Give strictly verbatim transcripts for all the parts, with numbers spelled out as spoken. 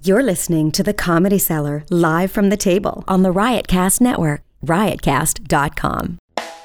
You're listening to The Comedy Cellar, live from the table on the Riotcast Network, riotcast dot com.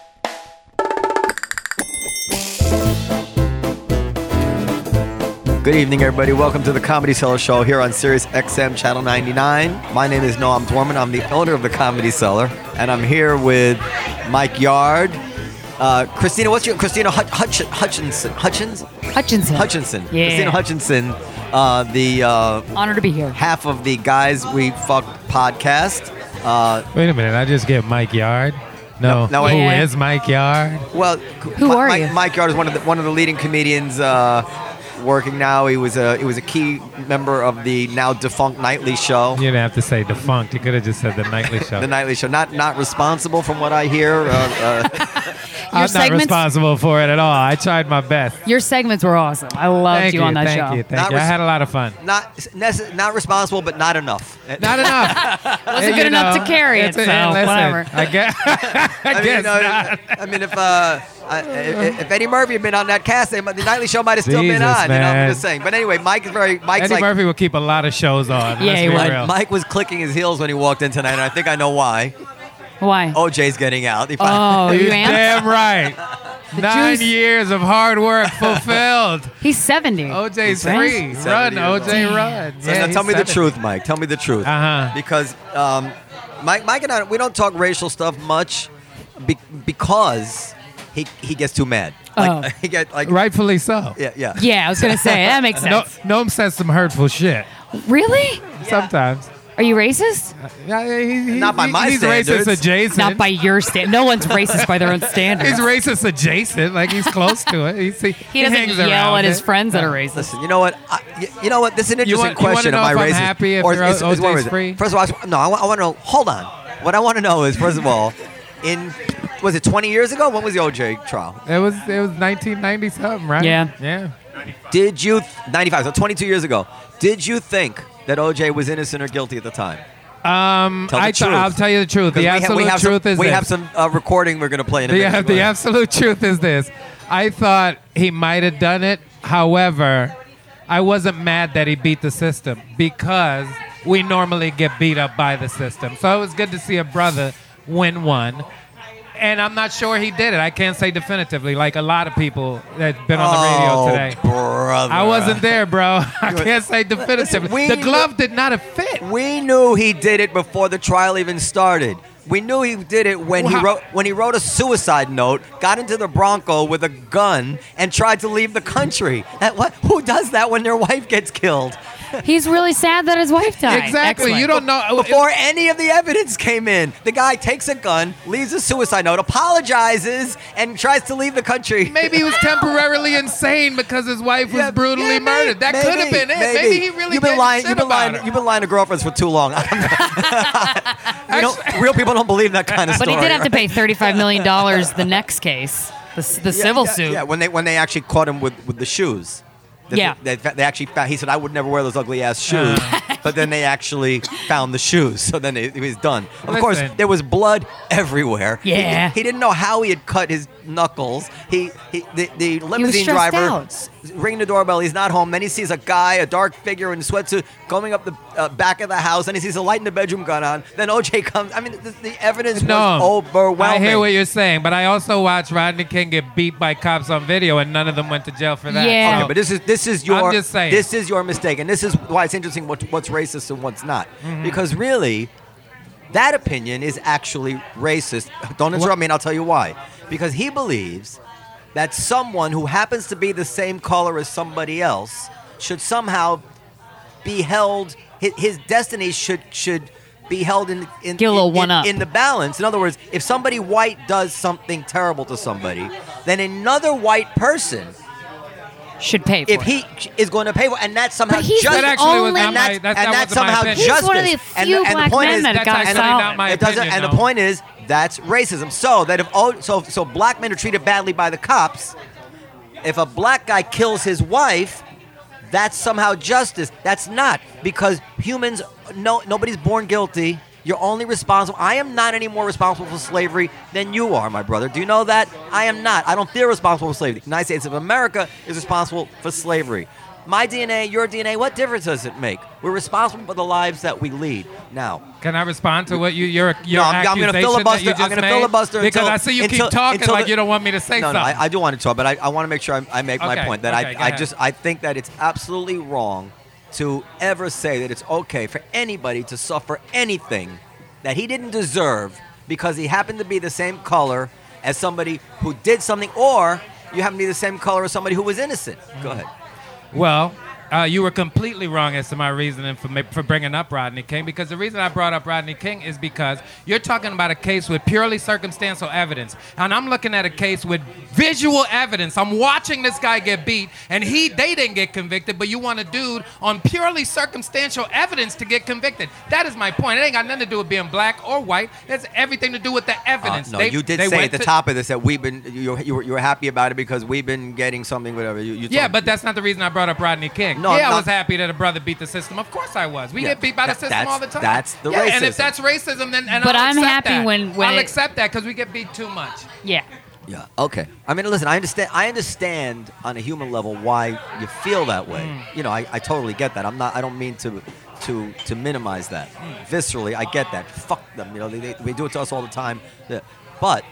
Good evening, everybody. Welcome to the Comedy Cellar Show here on Sirius X M Channel ninety-nine. My name is Noam Dworman. I'm the owner of the Comedy Cellar, and I'm here with Mike Yard, uh, Christina. What's your Christina Hutch, Hutch, Hutchinson? Hutchins? Hutchinson. Hutchinson. Yeah. Christina Hutchinson. Uh, the uh, honor to be here. Half of the Guys We Fuck podcast. Uh, Wait a minute. I just get Mike Yard. No, No, no, who Yeah. is Mike Yard? well, Who Mi- are Mike, you? Mike Yard is one of the one of the leading comedians. Uh, Working now, he was a he was a key member of the now defunct Nightly Show. You didn't have to say defunct. You could have just said the Nightly Show. The Nightly Show, not not responsible from what I hear. Uh, uh, I'm not segments- responsible for it at all. I tried my best. Your segments were awesome. I loved Thank you, you, on that thank show. you, thank Not you. I res- had a lot of fun. not necess- not responsible, but not enough. Not enough. Wasn't You good enough know, to carry it, it's a- so listen, whatever. I guess, I I mean, guess you know, not. I mean, if uh, I, if, if Eddie Murphy had been on that cast, they, the Nightly Show might have still been Jesus, on. You know, I'm man. just saying. But anyway, Mike is very. Mike's Eddie like. Murphy will keep a lot of shows on. Yeah, Let's he be would. real. Mike was clicking his heels when he walked in tonight, and I think I know why. Why? O J's getting out. He Oh, finally- you You're amped? damn right. Nine juice- years of hard work fulfilled. He's seventy. O J's Right? free. Run, seventy years O J, old. run. So Yeah, now he's tell me the seventy. truth, Mike. Tell me the truth. Uh-huh. Because um, Mike, Mike and I, we don't talk racial stuff much, be- because he he gets too mad. Like, Oh. he get like Rightfully so. yeah yeah. Yeah, I was gonna say that makes No, sense. Noam says some hurtful shit. Really? Sometimes. Are you racist? Yeah, he, he, Not by he- my he's standards. racist adjacent. Not by your stand. No one's racist by their own standards. He's racist adjacent. Like he's close to it. He's, he, he doesn't hangs yell around at his it. friends that are racist. Listen, you know what? I, you, you know what? This is an You interesting want- you wanna question. know Am I if I'm racist? happy if Or they're is- is- O J's what is it? free? First of all, I just- no. I want, I want to know. Hold on. What I want to know is, first of all, in was it twenty years ago? When was the O J trial? It was it was nineteen ninety something, right? Yeah. Yeah. Did you ninety-five? So twenty-two years ago. Did you think that O J was innocent or guilty at the time? Um, Tell the I truth. I'll tell you the truth. 'Cause The we ha- absolute we have truth some, is we this. have some uh, recording we're gonna play in a The, minute. the absolute truth is this. I thought he might have done it. However, I wasn't mad that he beat the system because we normally get beat up by the system. So it was good to see a brother win one. And I'm not sure he did it. I can't say definitively, like a lot of people that's been on the oh, radio today. brother. I wasn't there, bro. I can't say definitively. we- the glove did not fit. We knew he did it before the trial even started. We knew he did it when he Wow. wrote when he wrote a suicide note, got into the Bronco with a gun, and tried to leave the country. That, what? Who does that when their wife gets killed? He's really sad that his wife died. Exactly. Excellent. You don't know. Before any of the evidence came in, the guy takes a gun, leaves a suicide note, apologizes, and tries to leave the country. Maybe he was temporarily insane because his wife was Yeah, brutally yeah, may- murdered. That could have been it. Maybe, he really you've been gave a lying. shit You've been about lying. her. You've been lying to girlfriends for too long. you know, real people don't believe that kind of But story. he did have to pay thirty-five million dollars the next case, the, the Yeah, civil yeah, suit. Yeah, when they when they actually caught him with, with the shoes. They, Yeah. They, they actually found. He said, "I would never wear those ugly ass shoes," but then they actually found the shoes. So then it, it was done. Of course, Listen. there was blood everywhere. He- Yeah. He, didn't know how he had cut his knuckles. He, he the, the limousine stressed driver out. s- ringing the doorbell. He's not home. Then he sees a guy, a dark figure in a sweatsuit, going up the uh, back of the house. And he sees a light in the bedroom gun on. Then O J comes. I mean, the, the evidence No, was overwhelming. I hear what you're saying, but I also watched Rodney King get beat by cops on video, and none of them went to jail for that. Yeah. So- Okay, but this is this is your I'm just saying. this is your mistake, and this is why it's interesting what, what's racist and what's not. Mm-hmm. Because really, that opinion is actually racist. Don't interrupt me, and I'll tell you why. Because he believes that someone who happens to be the same color as somebody else should somehow be held. His, his destiny should should be held in in, Get a little in, one in- up. in the balance. In other words, if somebody white does something terrible to somebody, then another white person, Should pay for if it. he is going to pay for, and that's somehow But he's just the That actually was only- not and my. that's, That, and that that's wasn't my somehow opinion. justice. He's one of the and few the, and black the point men is, that That's got actually solid. not my it doesn't. opinion. And the no. point is, that's racism. So that if oh, so so black men are treated badly by the cops, if a black guy kills his wife, that's somehow justice. That's not, because humans, no, nobody's born guilty. You're only responsible. I am not any more responsible for slavery than you are, my brother. Do you know that? I am not. I don't feel responsible for slavery. The United States of America is responsible for slavery. My D N A, your D N A, what difference does it make? We're responsible for the lives that we lead. Now, Can I respond to what you your your No, I'm- I'm gonna accusation filibuster- that you I'm just gonna made? filibuster because until- I see you until- keep talking until like the- you don't want me to say no, no, something. I, I do want to talk, but I, I want to make sure I, I make my Okay, point that okay, go I, I ahead. just I think that it's absolutely wrong to ever say that it's okay for anybody to suffer anything that he didn't deserve because he happened to be the same color as somebody who did something, or you happen to be the same color as somebody who was innocent. Go ahead. Well, uh, you were completely wrong as to my reasoning for ma- for bringing up Rodney King, because the reason I brought up Rodney King is because you're talking about a case with purely circumstantial evidence, and I'm looking at a case with visual evidence. I'm watching this guy get beat, and he they didn't get convicted, but you want a dude on purely circumstantial evidence to get convicted. That is my point. It ain't got nothing to do with being black or white. It's everything to do with the Uh, evidence. no, They- you did they say went at the to- top of this that we've been you you were, you were happy about it because we've been getting something, whatever. You, you Yeah, told- but that's not the reason I brought up Rodney King. No, yeah, I not- was happy that a brother beat the system. Of course I was. We Yeah, get beat by the that- system that's- all the time. that's the yeah, And if racism. that's racism, then and But I'll I'm accept happy that. when- when I'll it- accept that because we get beat too much. Yeah. Yeah. Okay. I mean, listen. I understand. I understand on a human level why you feel that way. Mm. You know, I, I totally get that. I'm not. I don't mean to to to minimize that. Mm. Viscerally, I get that. Fuck them. You know, they, they, they do it to us all the time. Yeah. But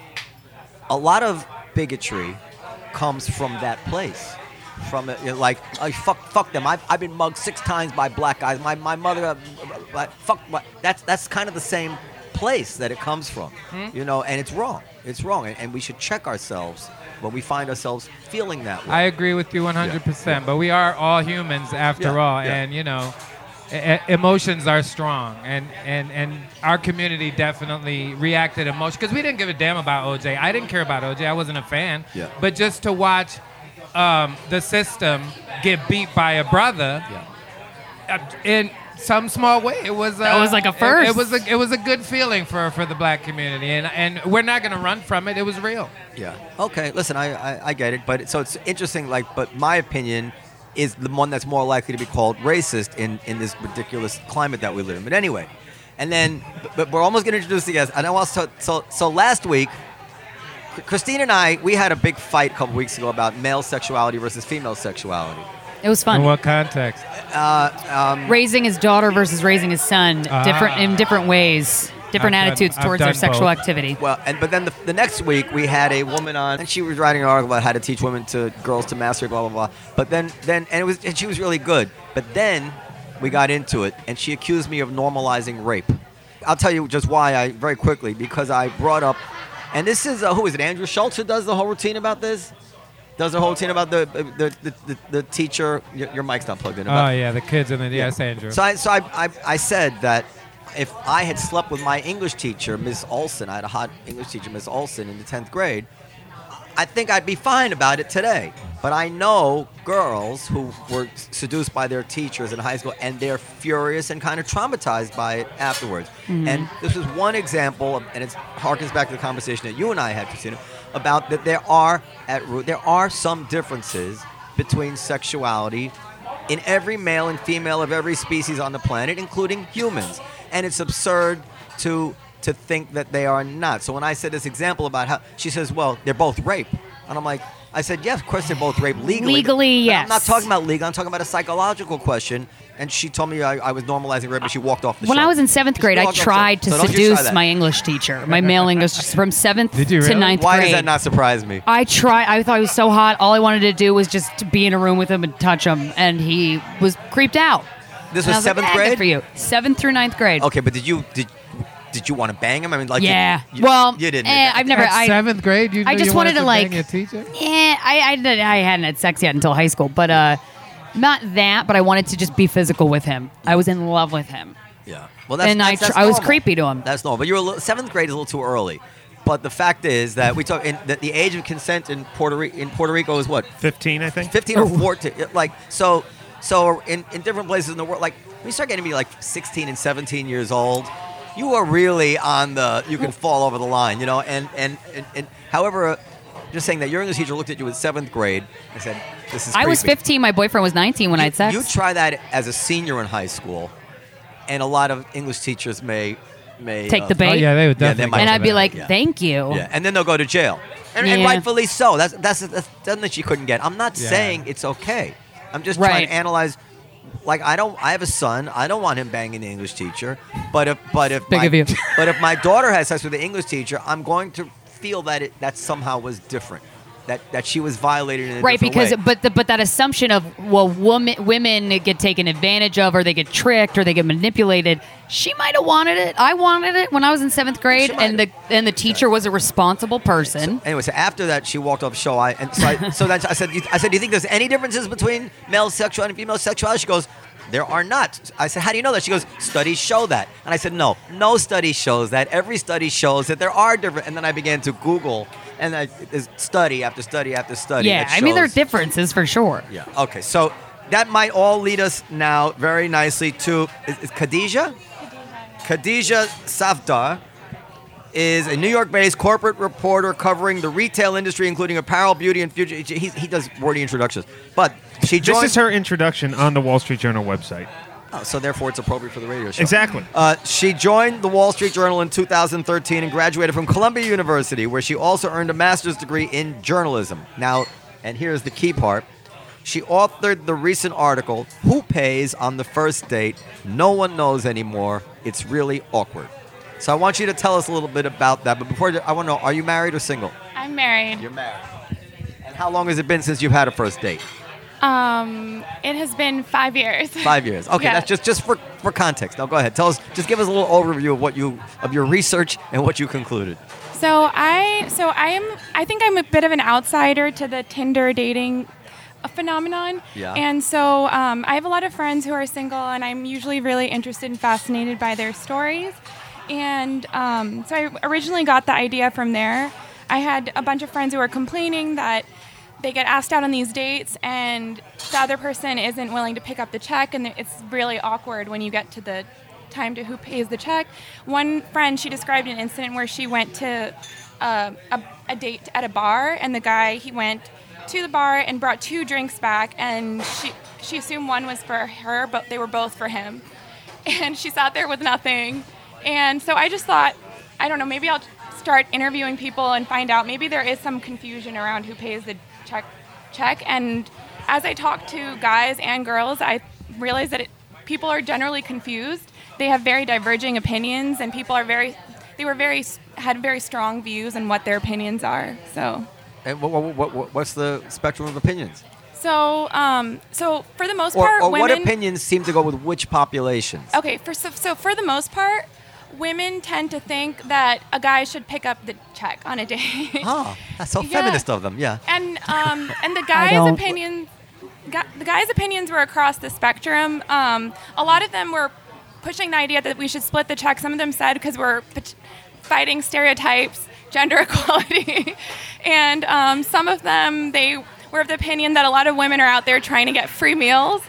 a lot of bigotry comes from that place. From it, you know, like, oh, fuck, fuck them. I've, I've been mugged six times by black guys. My my mother, uh, uh, fuck. My, that's that's kind of the same place that it comes from. You know, and it's wrong. It's wrong, and, and we should check ourselves when we find ourselves feeling that way. I agree with you one hundred percent, but we are all humans after Yeah, all, yeah. and you know, e- e- emotions are strong, and, and, and our community definitely reacted emotion because we didn't give a damn about O J. I didn't care about O J. I wasn't a fan. Yeah. But just to watch um, the system get beat by a brother, Yeah. uh, in some small way, it was uh, That was like a it- first. It, was a it was a good feeling for, for the black community, and and we're not gonna run from it. It was real. Yeah. Okay. Listen, I, I, I get it, but it- so it's interesting. Like, but my opinion is the one that's more likely to be called racist in, in this ridiculous climate that we live in. But anyway, and then, but, but we're almost going to introduce the guest. I know. Also, so so last week, Christine and I, we had a big fight a couple weeks ago about male sexuality versus female sexuality. It was In fun. what context? Raising his daughter versus raising his son, different in different ways, different I've done- attitudes I've towards their done sexual both. activity. Well, and but then the, the next week we had a woman on, and she was writing an article about how to teach women to girls to masturbate, blah blah blah. But then then and it was and she was really good. But then we got into it, and she accused me of normalizing rape. I'll tell you just why. I very quickly because I brought up, and this is uh, who is it? Andrew Schultz who does the whole routine about this. Does the whole routine about the the, the, the, the teacher. Your, your mic's not plugged in. Oh About, yeah, the kids and the yes, Andrew. So I so I, I I said that if I had slept with my English teacher, Miss Olson, I had a hot English teacher, Miss Olson, in the tenth grade, I think I'd be fine about it today. But I know girls who were seduced by their teachers in high school, and they're furious and kind of traumatized by it afterwards. And this is one example, of, and it harkens back to the conversation that you and I had, Christina, about that there are at root there are some differences between sexuality in every male and female of every species on the planet, including humans. And it's absurd to to think that they are not. So when I said this example about how she says, well, they're both rape. And I'm like, I said, yes, of course they're both rape legally. Legally, but I'm not yes. talking about legal. I'm talking about a psychological question. And she told me I, I was normalizing rape, but she walked off the When show. I was in seventh She grade, I walked off the tried show. to So don't you try seduce that. my English teacher, my male English from seventh Did you to really? ninth Why grade. does that not surprise me? I tried. I thought he was so hot. All I wanted to do was just to be in a room with him and touch him, and he was creeped out. This And I was was like, seventh "Ah, good grade? for you. Seventh through ninth grade. Okay, but did you did did you want to bang him? I mean, like you- Yeah. you, well, you didn't. eh, I've never. At I, seventh grade, you I knew just you wanted to, bang like- your teacher. Yeah, I, I, did- I hadn't had sex yet until high school, but uh, not that. But I wanted to just be physical with him. I was in love with him. Yeah. Well, that's, And I that's, that's tr- I was normal. creepy to him. That's normal. But you're a little, seventh grade is a little too early. But the fact is that we talk in that the age of consent in Puerto Rico in Puerto Rico is what fifteen, I think. fifteen or fourteen. Like so, so in, in different places in the world, like when you start getting to be like sixteen and seventeen years old, you are really on the you can fall over the line, you know. And and and, and however, uh, just saying that your English teacher looked at you in seventh grade and said, "This is." I was creepy." fifteen. My boyfriend was nineteen when I You, had sex. you try that as a senior in high school, and a lot of English teachers may may Take uh, the bait. Oh yeah, they would Yeah, they definitely. might- go and for I'd be that. like, Yeah. "Thank you." Yeah, and then they'll go to jail, and, and Yeah. rightfully so. That's that's that's nothing that she couldn't get. I'm not Yeah. saying it's okay. I'm just trying Right. to analyze. Like I don't, I have a son. I don't want him banging the English teacher. But if, but if, Big my, of you. but if my daughter has sex with the English teacher, I'm going to feel that it that somehow was different. That that she was violated in a Right, different because way. but the, but that assumption of well, woman, women get taken advantage of, or they get tricked, or they get manipulated. She might have wanted it. I wanted it when I was in seventh grade, She might and the and the teacher was a responsible person. Anyway, so after that, she walked off the show. I and so I, so then I said, I said, do you think there's any differences between male sexuality and female sexuality? She goes, there are not. I said, how do you know that? She goes, studies show that. And I said, no, no study shows that. Every study shows that there are different. And then I began to Google, and I, there's study after study after study. Yeah, that I mean there are shows- differences for sure. Yeah. Okay. So that might all lead us now very nicely to is, is Khadija. Khadija Safdar is a New York-based corporate reporter covering the retail industry, including apparel, beauty, and future. He, he does wordy introductions, but she joined. This is her introduction on the Wall Street Journal website. Oh, so therefore, it's appropriate for the radio show. Exactly. Uh, she joined the Wall Street Journal in two thousand thirteen and graduated from Columbia University, where she also earned a master's degree in journalism. Now, and here's the key part. She authored the recent article, Who Pays on the First Date? No One Knows Anymore. It's Really Awkward. So I want you to tell us a little bit about that. But before, I want to know, are you married or single? I'm married. You're married. And how long has it been since you've had a first date? Um, it has been five years. Five years. Okay, Yeah. that's just, just for, for context. Now go ahead. Tell us, just give us a little overview of what you of your research and what you concluded. So I, so I am. I think I'm a bit of an outsider to the Tinder dating phenomenon. Yeah. And so um, I have a lot of friends who are single, and I'm usually really interested and fascinated by their stories. And um, so I originally got the idea from there. I had a bunch of friends who were complaining that they get asked out on these dates and the other person isn't willing to pick up the check, and it's really awkward when you get to the time to who pays the check. One friend, she described an incident where she went to uh, a, a date at a bar, and the guy, he went to the bar and brought two drinks back, and she she assumed one was for her, but they were both for him. And she sat there with nothing. And so I just thought, I don't know, maybe I'll start interviewing people and find out maybe there is some confusion around who pays the check. check. And as I talk to guys and girls, I realize that it, people are generally confused. They have very diverging opinions, and people are very, they were very, had very strong views on what their opinions are. So. And what, what, what, what's the spectrum of opinions? So, um, so for the most Or, part, or women. what opinions seem to go with which populations? Okay, for so, so for the most part, women tend to think that a guy should pick up the check on a date. Oh, that's so Yeah. feminist of them, yeah. And um, and the I guys' don't. opinions, gu- the guys' opinions were across the spectrum. Um, a lot of them were pushing the idea that we should split the check. Some of them said because we're p- fighting stereotypes, gender equality, and um, some of them they were of the opinion that a lot of women are out there trying to get free meals.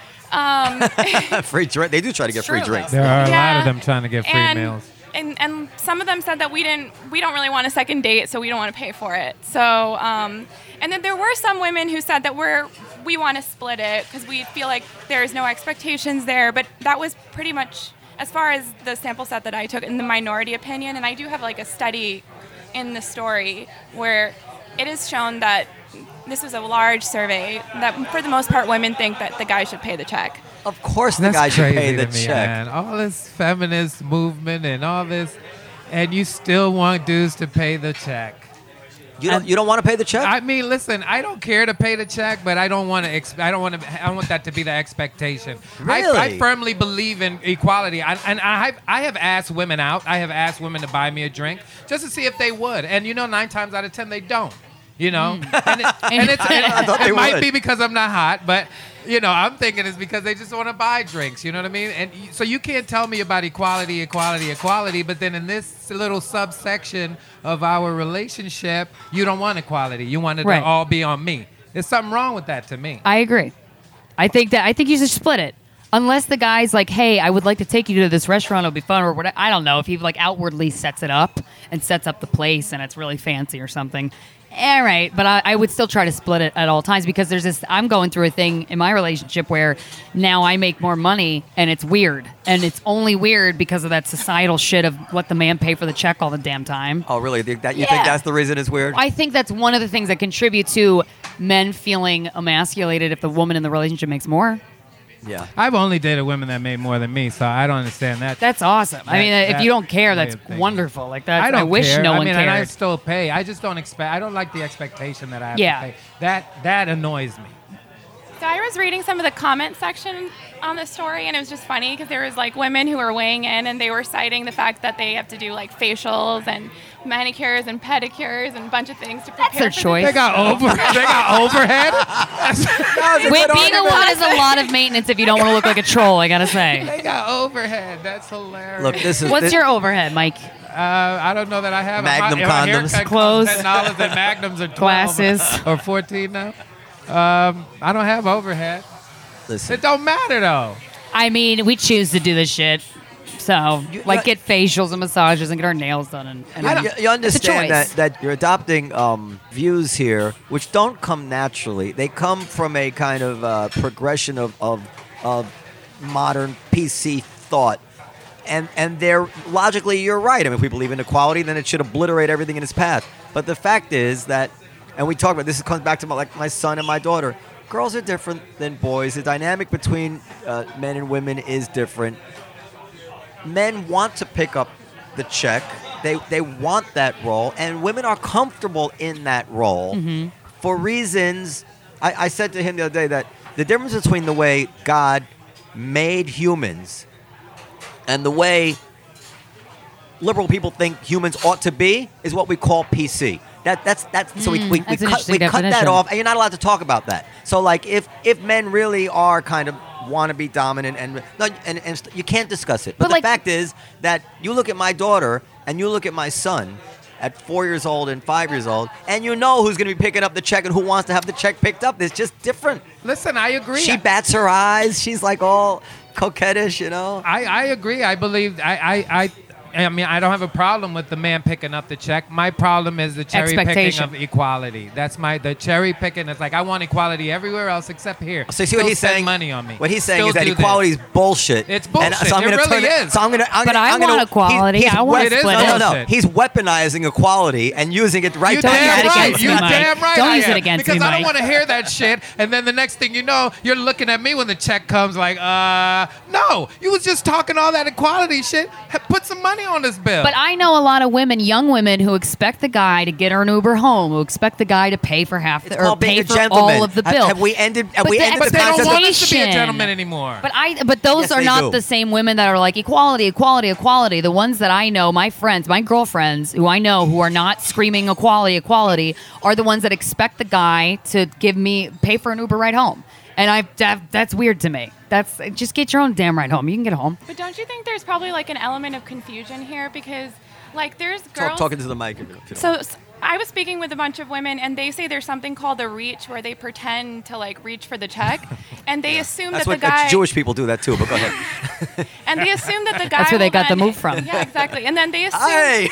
Um, free drink. They do try to get free True, drinks. There are a lot Yeah. of them trying to get free and, meals. And and some of them said that we didn't we don't really want a second date, so we don't want to pay for it. So um, and then there were some women who said that we're we want to split it because we feel like there's no expectations there. But that was pretty much as far as the sample set that I took in the minority opinion. And I do have like a study in the story where it is shown that this was a large survey that for the most part women think that the guy should pay the check. Of course, the That's guy should crazy pay the to me, check. man. All this feminist movement and all this, and you still want dudes to pay the check. You don't. You don't want to pay the check? I mean, listen, I don't care to pay the check, but I don't want to. Exp- I don't want to. I don't want that to be the expectation. Really? I, I firmly believe in equality, I, and I have, I have asked women out. I have asked women to buy me a drink just to see if they would, and you know, nine times out of ten, they don't. You know, and, it, and it's and I thought it, they it might would. be because I'm not hot, but you know, I'm thinking it's because they just want to buy drinks. You know what I mean? And y- so you can't tell me about equality, equality, equality, but then in this little subsection of our relationship, you don't want equality. You want it Right. to all be on me. There's something wrong with that to me. I agree. I think that I think you should split it. Unless the guy's like, hey, I would like to take you to this restaurant. It'll be fun or whatever. I don't know if he like outwardly sets it up and sets up the place and it's really fancy or something. All right, but I, I would still try to split it at all times because there's this. I'm going through a thing in my relationship where now I make more money and it's weird, and it's only weird because of that societal shit of let the man pay for the check all the damn time. Oh, really? Think That you Yeah. think that's the reason it's weird? I think that's one of the things that contribute to men feeling emasculated if the woman in the relationship makes more. Yeah. I've only dated women that made more than me, so I don't understand that. That's awesome. I That- mean, if that you don't care, way that's of thinking. wonderful. Like that. I don't wish care. no I one mean, cared. and I still pay. I just don't expect. I don't like the expectation that I have Yeah. to pay. That that annoys me. So I was reading some of the comment section on the story, and it was just funny because there was like women who were weighing in, and they were citing the fact that they have to do like facials and manicures and pedicures and a bunch of things to prepare. their for the choice. They got over. They got overhead. Wait, being a woman is a lot of maintenance if you don't want to look like a troll. I gotta say. They got overhead. That's hilarious. Look, this is What's this, your overhead, Mike? Uh, I don't know that I have Magnum a, my, condoms. haircut Clothes. Ten dollars and Magnums are twelve Glasses. or fourteen now. Um, I don't have overhead. listen. It don't matter though. I mean, we choose to do this shit. So, You- like, you- get facials and massages and get our nails done. And, and You, you understand that, choice. that you're adopting um, views here which don't come naturally. They come from a kind of uh, progression of, of, of modern P C thought. And and they're logically, you're right. I mean, if we believe in equality, then it should obliterate everything in its path. But the fact is that, and we talk about this, comes back to my, like my son and my daughter. Girls are different than boys. The dynamic between uh, men and women is different. Men want to pick up the check. They they want that role, and women are comfortable in that role Mm-hmm. for reasons. I, I said to him the other day that the difference between the way God made humans and the way liberal people think humans ought to be is what we call P C. That that's that's so we we, we Mm, that's an cut we interesting cut that definition. off, and you're not allowed to talk about that. So like if if men really are kind of want to be dominant and no and, and st- you can't discuss it. But, But, the like- fact is that you look at my daughter and you look at my son at four years old and five years old, and you know who's going to be picking up the check and who wants to have the check picked up. It's just different. Listen, I agree. She bats her eyes. She's like all coquettish, you know. I, I agree. I believe I, I I I mean I don't have a problem with the man picking up the check. My problem is the cherry picking Expectation. of equality. That's my the cherry picking. It's like I want equality everywhere else except here. So you see what Still he's spend saying? money on me. What he's saying Still is that do this. equality is bullshit. It's And bullshit. so I'm It gonna really turn it- is. So I'm gonna. I'm But gonna, I I'm gonna, want equality. He's, I want wep- to split no, no, it. no. Bullshit. He's weaponizing equality and using it right You Don't to use damn it attack right. against You me, Mike. damn right. Don't I use it am. against because me, I don't Mike. want to hear that shit. And then the next thing you know, you're looking at me when the check comes, like, uh, no, you was just talking all that equality shit. Ha- Put some money on this bill. But I know a lot of women, young women, who expect the guy to get her an Uber home, who expect the guy to pay for half It's the, or called being pay a for gentleman. all of the Have- bill. Have, we ended? Have But we the ended But the they don't concept? want of- us to be a expectation. gentleman anymore. But I, but those Yes, are they not do. the same women that are like equality, equality, equality. The ones that I know, my friends, my girlfriends, who I know who are not screaming equality, equality, are the ones that expect the guy to give me pay for an Uber ride home. And I that, that's weird to me. That's just get your own damn ride home. You can get home. But don't you think there's probably like an element of confusion here because like there's girls Talk, talking to the mic. if you don't So mind. s- I was speaking with a bunch of women, and they say there's something called a reach, where they pretend to like reach for the check, and they assume That's that what the guy that's Jewish people do that too. But go ahead. and they assume that the guy. That's where they will got the then- move from. Yeah, exactly. And then they assume. Hey.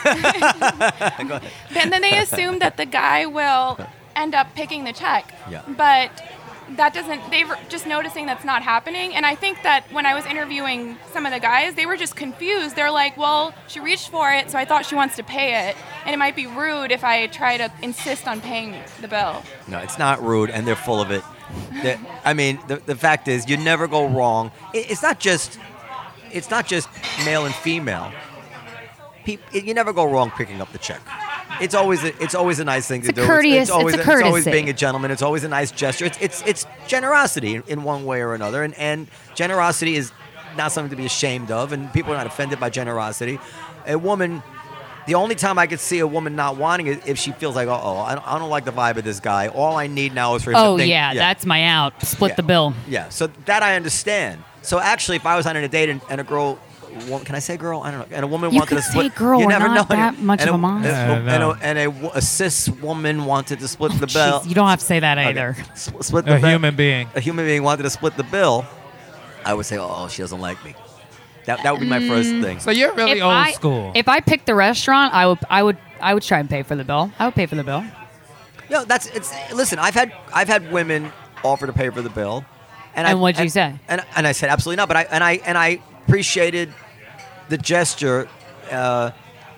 And then they assume that the guy will end up picking the check. Yeah. But that doesn't. They're just noticing that's not happening. And I think that when I was interviewing some of the guys, they were just confused. They're like, "Well, she reached for it, so I thought she wants to pay it, and it might be rude if I try to insist on paying the bill." No, it's not rude, and they're full of it. They're- I mean, the, the fact is, you never go wrong. It, it's not just, it's not just male and female. Peop, it, you never go wrong picking up the check. It's always a, it's always a nice thing to It's a do. courteous- it's, always it's a it's always courtesy. being a gentleman. It's always a nice gesture. It's it's, it's generosity in, in one way or another, and and generosity is not something to be ashamed of, and people are not offended by generosity. A woman. The only time I could see a woman not wanting it if she feels like, oh, oh I, don't, I don't like the vibe of this guy. All I need now is for him Oh to think. yeah, that's my out. Split Yeah. the bill. Yeah, so that I understand. So actually, if I was on a date and, and a girl, wo- can I say girl? I don't know. And a woman You wanted could to split. say girl, You we're never not know. that much and of a mom. And, Yeah, a, no. and, a, and a, wo- a cis woman wanted to split the bill. Jeez, you don't have to say that Okay. either. S- split the A bill. human being. A human being wanted to split the bill. I would say, oh, she doesn't like me. That that would be my first thing. So you're really if old I, school. If I picked the restaurant, I would I would I would try and pay for the bill. I would pay for the bill. Yeah, that's it's. Listen, I've had I've had women offer to pay for the bill, and, And I, what'd you and- say? And and I said absolutely not. But I and I and I appreciated the gesture. Uh,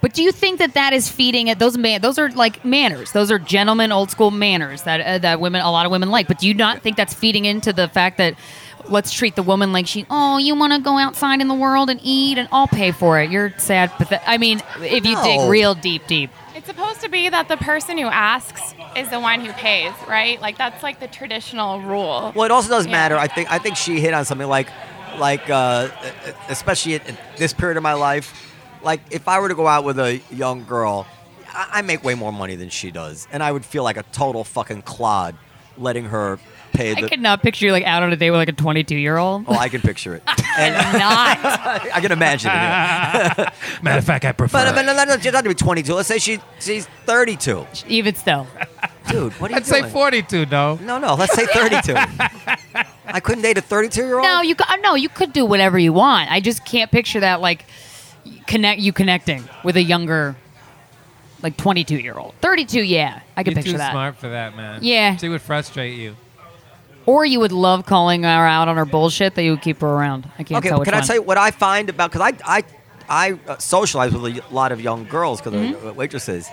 But do you think that that is feeding it? Those man, those are like manners. Those are gentlemen, old school manners that uh, that women, a lot of women like. But do you not think that's feeding into the fact that let's treat the woman like she? Oh, you want to go outside in the world and eat, and I'll pay for it. You're sad, pathetic. I mean, if you No. dig real deep, deep. It's supposed to be that the person who asks is the one who pays, right? Like that's like the traditional rule. Well, it also does Yeah. matter. I think I think she hit on something like, like uh, especially at this period of my life. Like if I were to go out with a young girl, I, I make way more money than she does, and I would feel like a total fucking clod letting her pay I the. could not picture you like out on a date with like a twenty-two year old. Oh, I can picture it, and Not. I can imagine it. Anyway. Matter of fact, I prefer. But, but no, no, no, she doesn't have to be twenty-two. Let's say she she's thirty-two. Even still. Dude, what are you I'd say doing? forty-two, no. No, no. Let's say thirty-two. I couldn't date a thirty-two year old. No, you co- no, you could do whatever you want. I just can't picture that like connect you connecting with a younger, like twenty-two year old. thirty-two, yeah, I could You're picture too that. smart for that, man. Yeah. She would frustrate you. Or you would love calling her out on her bullshit that you would keep her around. I can't Okay, tell but which can I one. tell you what I find about? Because I I I uh, socialize with a lot of young girls because Mm-hmm. they're waitresses.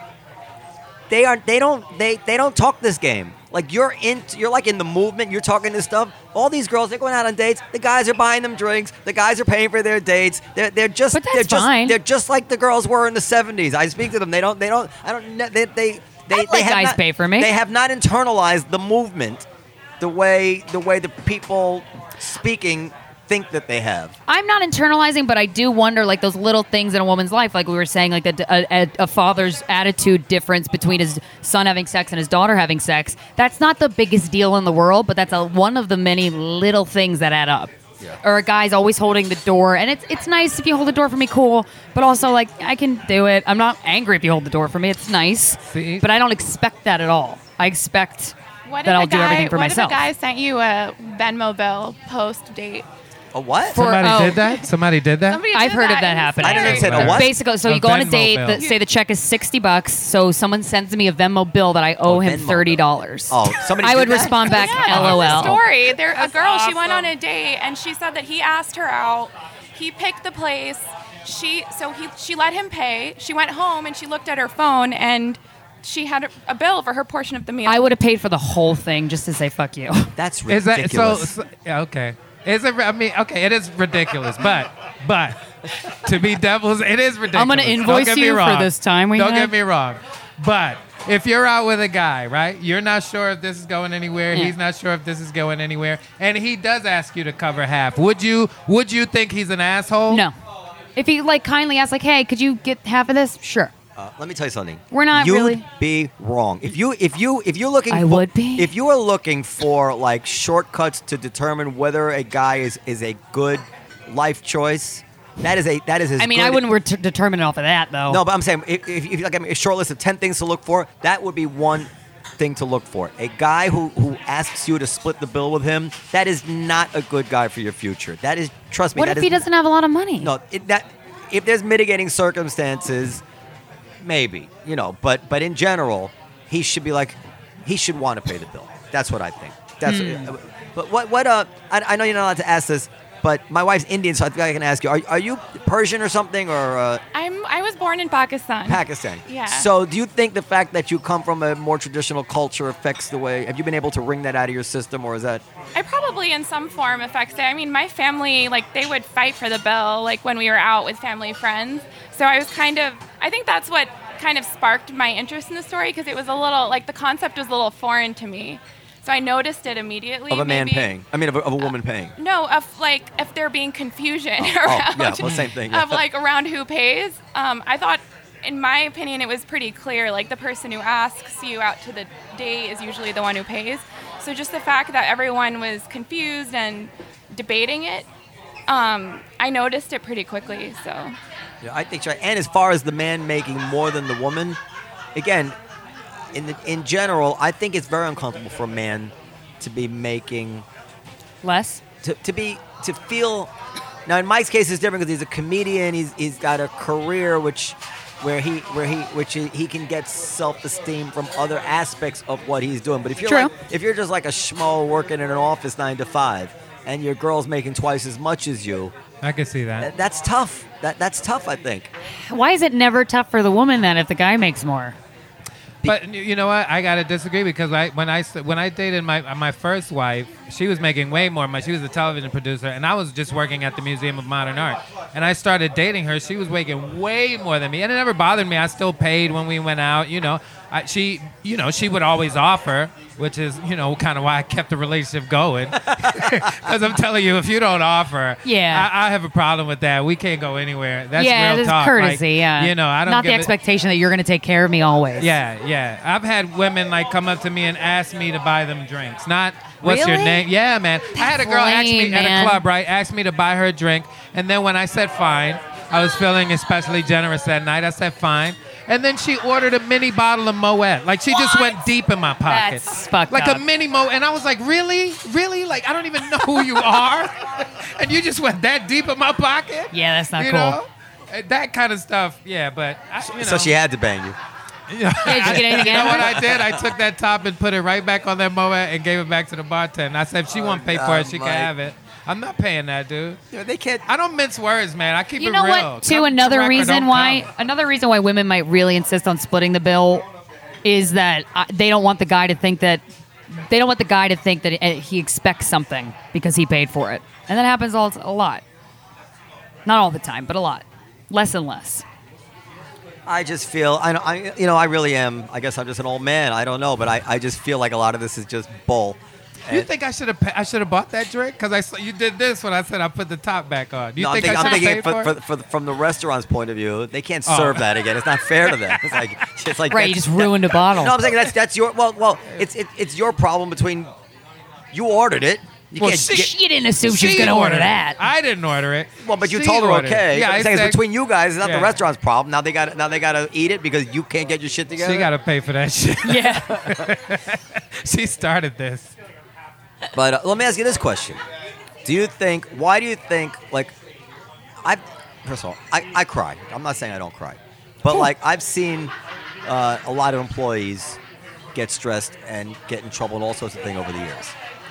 They aren't. They don't. They they don't talk this game. Like you're in. You're like in the movement. You're talking this stuff. All these girls, they're going out on dates. The guys are buying them drinks. The guys are paying for their dates. They're they're just. But that's they're just, fine. They're just like the girls were in the seventies. I speak to them. They don't. They don't. I don't. They they. They, they I'd let have guys not, pay for me. They have not internalized the movement, the way the way the people speaking think that they have. I'm not internalizing, but I do wonder, like those little things in a woman's life, like we were saying, like the, a, a, a father's attitude difference between his son having sex and his daughter having sex. That's not the biggest deal in the world, but that's a, one of the many little things that add up. Yeah. Or a guy's always holding the door, and it's it's nice if you hold the door for me, cool. But also, like I can do it. I'm not angry if you hold the door for me. It's nice, See? but I don't expect that at all. I expect What if that a I'll do guy, everything for what myself. if a guy sent you a Venmo bill post date? A what? For- Somebody oh. did that? Somebody did that? Somebody I've did heard of that that in the happening. I didn't story. say a what? Basically, so A you go on a Venmo date, bill. that, say the check is sixty bucks, so someone sends me a Venmo bill that I owe Oh, him Venmo thirty dollars. Oh, somebody I did would that? respond back, Yeah, LOL. that's the story. There, a That's girl, she went on awesome. a date, and she said that he asked her out. He picked the place. She, so he, she let him pay. She went home and she looked at her phone, and she had a, a bill for her portion of the meal. I would have paid for the whole thing just to say fuck you. That's Is that ridiculous. so, so? Yeah, okay. Is it? I mean, okay, it is ridiculous, but but to be devil's, it is ridiculous. I'm gonna Don't invoice get me you for wrong. this time we Don't had. get me wrong, but if you're out with a guy, right? You're not sure if this is going anywhere. Yeah. He's not sure if this is going anywhere, and he does ask you to cover half. Would you? Would you think he's an asshole? No. If he like kindly asks, like, hey, could you get half of this? Sure. Uh, let me tell you something. We're not You'd really- be wrong if you if you if you're looking. I for, would be. If you are looking for like shortcuts to determine whether a guy is is a good life choice, that is a that is. As I mean, good I wouldn't ret- determine it off of that though. No, but I'm saying if, if, if like I mean, a short list of ten things to look for, that would be one thing to look for. A guy who who asks you to split the bill with him, that is not a good guy for your future. That is, trust me. What that if is, he doesn't have a lot of money? No, it, that if there's mitigating circumstances, maybe, you know, but but in general, he should be like, he should want to pay the bill. That's what I think. That's. Hmm. But what what uh, I, I know you're not allowed to ask this, but my wife's Indian, so I think I can ask you. Are, are you Persian or something, or uh, I'm, I was born in Pakistan. Pakistan? Yeah. So do you think the fact that you come from a more traditional culture affects the way? Have you been able to wring that out of your system, or is that? I probably in some form affects it. I mean, my family, like, they would fight for the bill, like, when we were out with family friends. So I was kind of, I think that's what kind of sparked my interest in the story, because it was a little, like, the concept was a little foreign to me. So I noticed it immediately. Of a man maybe- paying. I mean, of a, of a woman paying. No, of like if there being confusion Oh, around, yeah, well, same thing, yeah. of like around who pays. Um, I thought, in my opinion, it was pretty clear. Like the person who asks you out to the date is usually the one who pays. So just the fact that everyone was confused and debating it, um, I noticed it pretty quickly. So Yeah, I think so. And as far as the man making more than the woman, again, in the, in general, I think it's very uncomfortable for a man to be making Less? to, to be to feel. Now, in Mike's case, it's different because he's a comedian. He's he's got a career which where he where he which he, he can get self-esteem from other aspects of what he's doing. But if you're True. like if you're just like a schmo working in an office nine to five, and your girl's making twice as much as you, I can see th- that. that's tough. That that's tough, I think. Why is it never tough for the woman then if the guy makes more? But you you know what? I gotta disagree because I when I s- when I dated my my first wife, she was making way more money. She was a television producer, and I was just working at the Museum of Modern Art. And I started dating her. She was making way more than me, and it never bothered me. I still paid when we went out. You know, I, she you know she would always offer, which is you know kind of why I kept the relationship going. Because I'm telling you, if you don't offer, Yeah. I, I have a problem with that. We can't go anywhere. That's yeah, real there's talk. courtesy. Like, yeah, you know, I don't not the give it- expectation that you're going to take care of me always. Yeah, yeah. I've had women like come up to me and ask me to buy them drinks. Not what's your Really? name? Yeah, man. I had a girl ask me lame, at man. a club, right? Ask me to buy her a drink, and then when I said fine, I was feeling especially generous that night. I said fine. And then she ordered a mini bottle of Moet. Like she just went deep in my pocket. That's fucked like up. a mini Moet. And I was like, really? Really? Like I don't even know who you are. And you just went that deep in my pocket? Yeah, that's not you cool. know? Uh, That kind of stuff. Yeah, but I, you know. So she had to bang you. Yeah. Yeah, did you get anything You know out of what it? I did? I took that top and put it right back on that Moet and gave it back to the bartender. I said, if she won't pay for God, it, she Mike. can have it. I'm not paying that, dude. You know, they can't. I don't mince words, man. I keep You it know real. what? Too, Come another correct or reason don't why come. another reason why women might really insist on splitting the bill is that uh, they don't want the guy to think that they don't want the guy to think that uh, he expects something because he paid for it, and that happens all, a lot. Not all the time, but a lot, less and less. I just feel, I, know- I, you know, I really am. I guess I'm just an old man. I don't know, but I, I just feel like a lot of this is just bull. You And- think I should have I should have bought that drink? Because I saw you did this when I said I put the top back on. Do you no, I'm think thinking, I I'm should thinking have paid for, for, for, it? for, from the restaurant's point of view, they can't Oh. serve that again. It's not fair to them. It's like, it's like Right, you that's- just ruined a bottle. No, I'm saying that's that's your well, well, it's it, it's your problem between you ordered it. You Well, can't she- get, She didn't assume she was She going to order ordered it. that. I didn't order it. well, but you She told her ordered it. okay. Yeah, I'm I saying said, it's between you guys. It's not Yeah. the restaurant's problem. Now they got now they got to eat it because you can't get your shit together. She got to pay for that shit. Yeah. She started this. But uh, let me ask you this question: Do you think? Why do you think? Like, I first of all, I, I cry. I'm not saying I don't cry, but like I've seen uh, a lot of employees get stressed and get in trouble and all sorts of things over the years.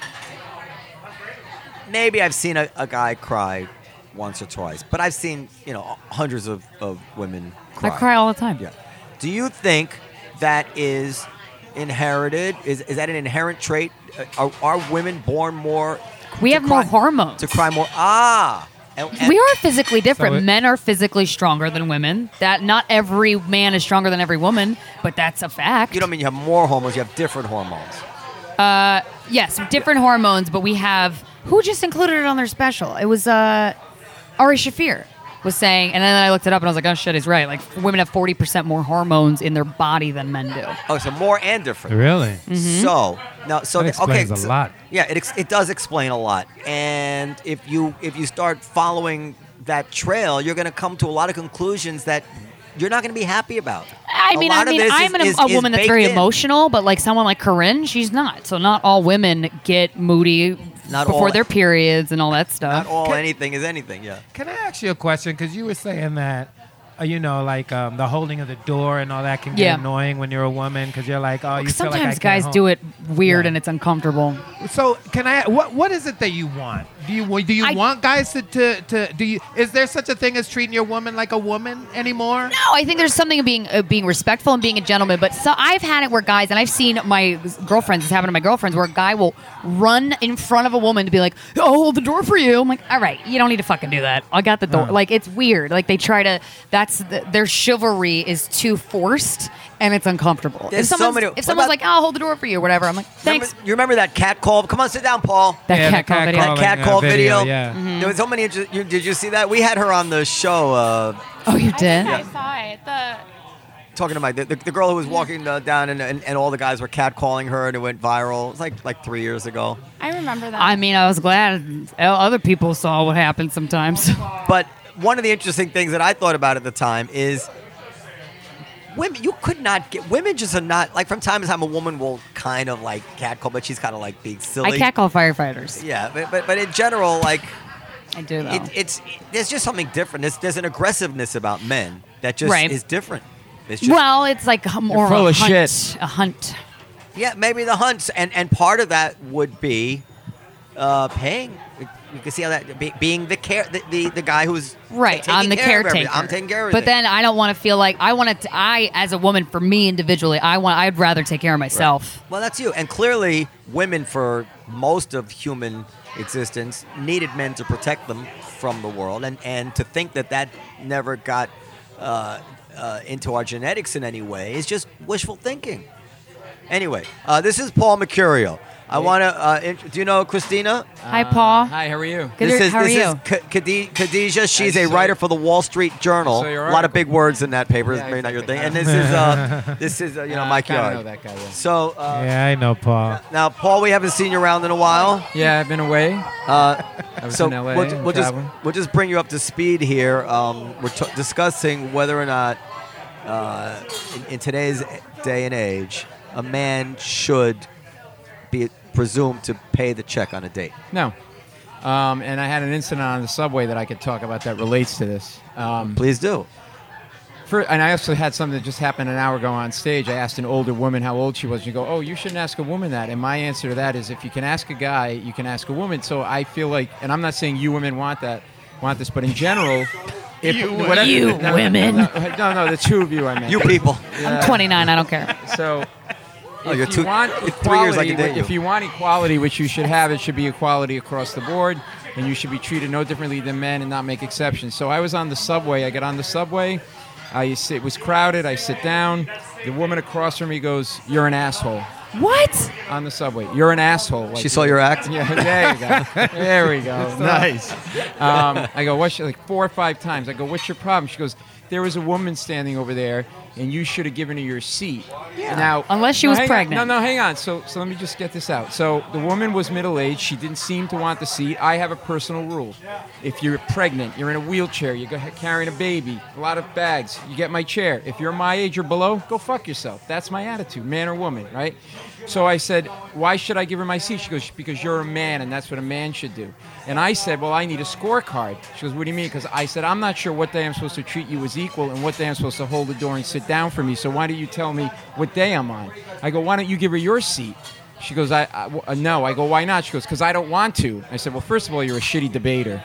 Maybe I've seen a, a guy cry once or twice, but I've seen you know hundreds of, of women cry. I cry all the time. Yeah. Do you think that is inherited? Is is that an inherent trait? Uh, Are, are women born more? We to have more cry- hormones. To cry more. Ah. And, and- We are physically different. So it- Men are physically stronger than women. That not every man is stronger than every woman, but that's a fact. You don't mean you have more hormones? You have different hormones. Yes, different hormones, but we have who just included it on their special? It was uh, Ari Shafir was saying, and then I looked it up and I was like, oh shit, he's right. Like women have forty percent more hormones in their body than men do. Oh, so more and different. Really? Mm-hmm. So now, so That the- okay, explains a so- lot. Yeah, it ex- it does explain a lot. And if you if you start following that trail, you're going to come to a lot of conclusions that you're not going to be happy about. I A mean, lot I of mean, this I'm is- an, is- a is woman that's baked very in. emotional, but like someone like Corinne, she's not. So not all women get moody Not before all- their periods and all that stuff. Not all anything is anything. Yeah. Can I ask you a question? Because you were saying that, uh, you know, like um, the holding of the door and all that can get Yeah. annoying when you're a woman because you're like, oh, you feel Sometimes like I can't guys hold- do it weird Yeah. and it's uncomfortable. So can I? What What is it that you want? Do you do you I- want guys to, to to do you? Is there such a thing as treating your woman like a woman anymore? No, I think there's something of being uh, being respectful and being a gentleman. But so I've had it where guys, and I've seen my girlfriends, it's happened to my girlfriends, where a guy will run in front of a woman to be like, "Oh, I'll hold the door for you." I'm like, "All right, you don't need to fucking do that. I got the door." Huh. Like it's weird. Like they try to. That's the, their chivalry is too forced and it's uncomfortable. There's if so someone's, many- if what someone's about- like, "Oh, I'll hold the door for you," or whatever, I'm like, "Thanks." Remember, you remember that cat call? Come on, sit down, Paul. That Yeah, the cat call cat video. That calling, cat uh, call video, video. yeah. Mm-hmm. There was so many. Inter- you, did you see that? We had her on the show uh, Oh, you did? I saw it. The talking to my the, the girl who was walking uh, down and, and and all the guys were catcalling her and it went viral. It was like like three years ago. I remember that. I mean, I was glad other people saw what happened sometimes. But one of the interesting things that I thought about at the time is women. You could not get women. Just are not like from time to time a woman will kind of like catcall, but she's kind of like being silly. I catcall firefighters. Yeah, but, but but in general, like I do though. it, it's there's just something different. There's, there's an aggressiveness about men that just Right. is different. It's just, Well, it's like a more full of a of hunt. shit. A hunt. yeah, maybe the hunts and and part of that would be uh, paying. You can see how that be, being the care the, the, the guy who's Right, taking I'm the care of everything. caretaker. I'm taking care of But everything. then I don't want to feel like I want to. I, as a woman, for me individually, I want. I'd rather take care of myself. Well, that's you. And clearly, women, for most of human existence, needed men to protect them from the world. And, and to think that that never got uh, uh, into our genetics in any way is just wishful thinking. Anyway, uh, this is Paul Mercurio. I want to. Uh, int- do you know Christina? Hi, Paul. Hi, how are you? Good. This is How are this you? is K- Khadi- Khadijah. She's I a saw writer your- for the Wall Street Journal. saw your A lot of article. big words in that paper. Yeah, Maybe not your thing. exactly. And this is uh, this is uh, you know Uh, I Mike kinda Yard. know that guy, yeah. So uh, Yeah, I know, Paul. now, Paul, we haven't seen you around in a while. Yeah, I've been away. Uh, I was so in L A we'll, and we'll just traveling. we'll just bring you up to speed here. Um, we're t- discussing whether or not uh, in, in today's day and age, a man should be presumed to pay the check on a date. No. Um, and I had an incident on the subway that I could talk about that relates to this. Um, Please do. for, and I also had something that just happened an hour ago on stage. I asked an older woman how old she was. And you go, oh, you shouldn't ask a woman that. And my answer to that is, if you can ask a guy, you can ask a woman. So I feel like, and I'm not saying you women want that, want this, but in general, if You whatever- You no, women. No, no, no, the two of you I meant. You people. Yeah. I'm twenty-nine. I don't care. So, Oh, if you're you two- want you're three years like equality, a day, if you. you want equality, which you should have, it should be equality across the board, and you should be treated no differently than men and not make exceptions. So I was on the subway. I get on the subway. I sit, it was crowded. I sit down. The woman across from me goes, "You're an asshole." What? On the subway, you're an asshole. Like, She saw your act. Yeah, there you go. There we go. Nice. Um, I go, what's your, like four or five times. I go, what's your problem? She goes, there was a woman standing over there, and you should have given her your seat. Yeah. Now, Unless she no, was hang on. pregnant. No, no, hang on. So, so let me just get this out. So the woman was middle-aged. She didn't seem to want the seat. I have a personal rule. If you're pregnant, you're in a wheelchair, you're carrying a baby, a lot of bags, you get my chair. If you're my age or below, go fuck yourself. That's my attitude, man or woman, right? So I said, why should I give her my seat? She goes, because you're a man, and that's what a man should do. And I said, well, I need a scorecard. She goes, what do you mean? Because I said, I'm not sure what day I'm supposed to treat you as equal and what day I'm supposed to hold the door and sit down for me. So why don't you tell me what day I'm on? I go, why don't you give her your seat? She goes, I, I uh, no. I go, why not? She goes, because I don't want to. I said, well, first of all, you're a shitty debater.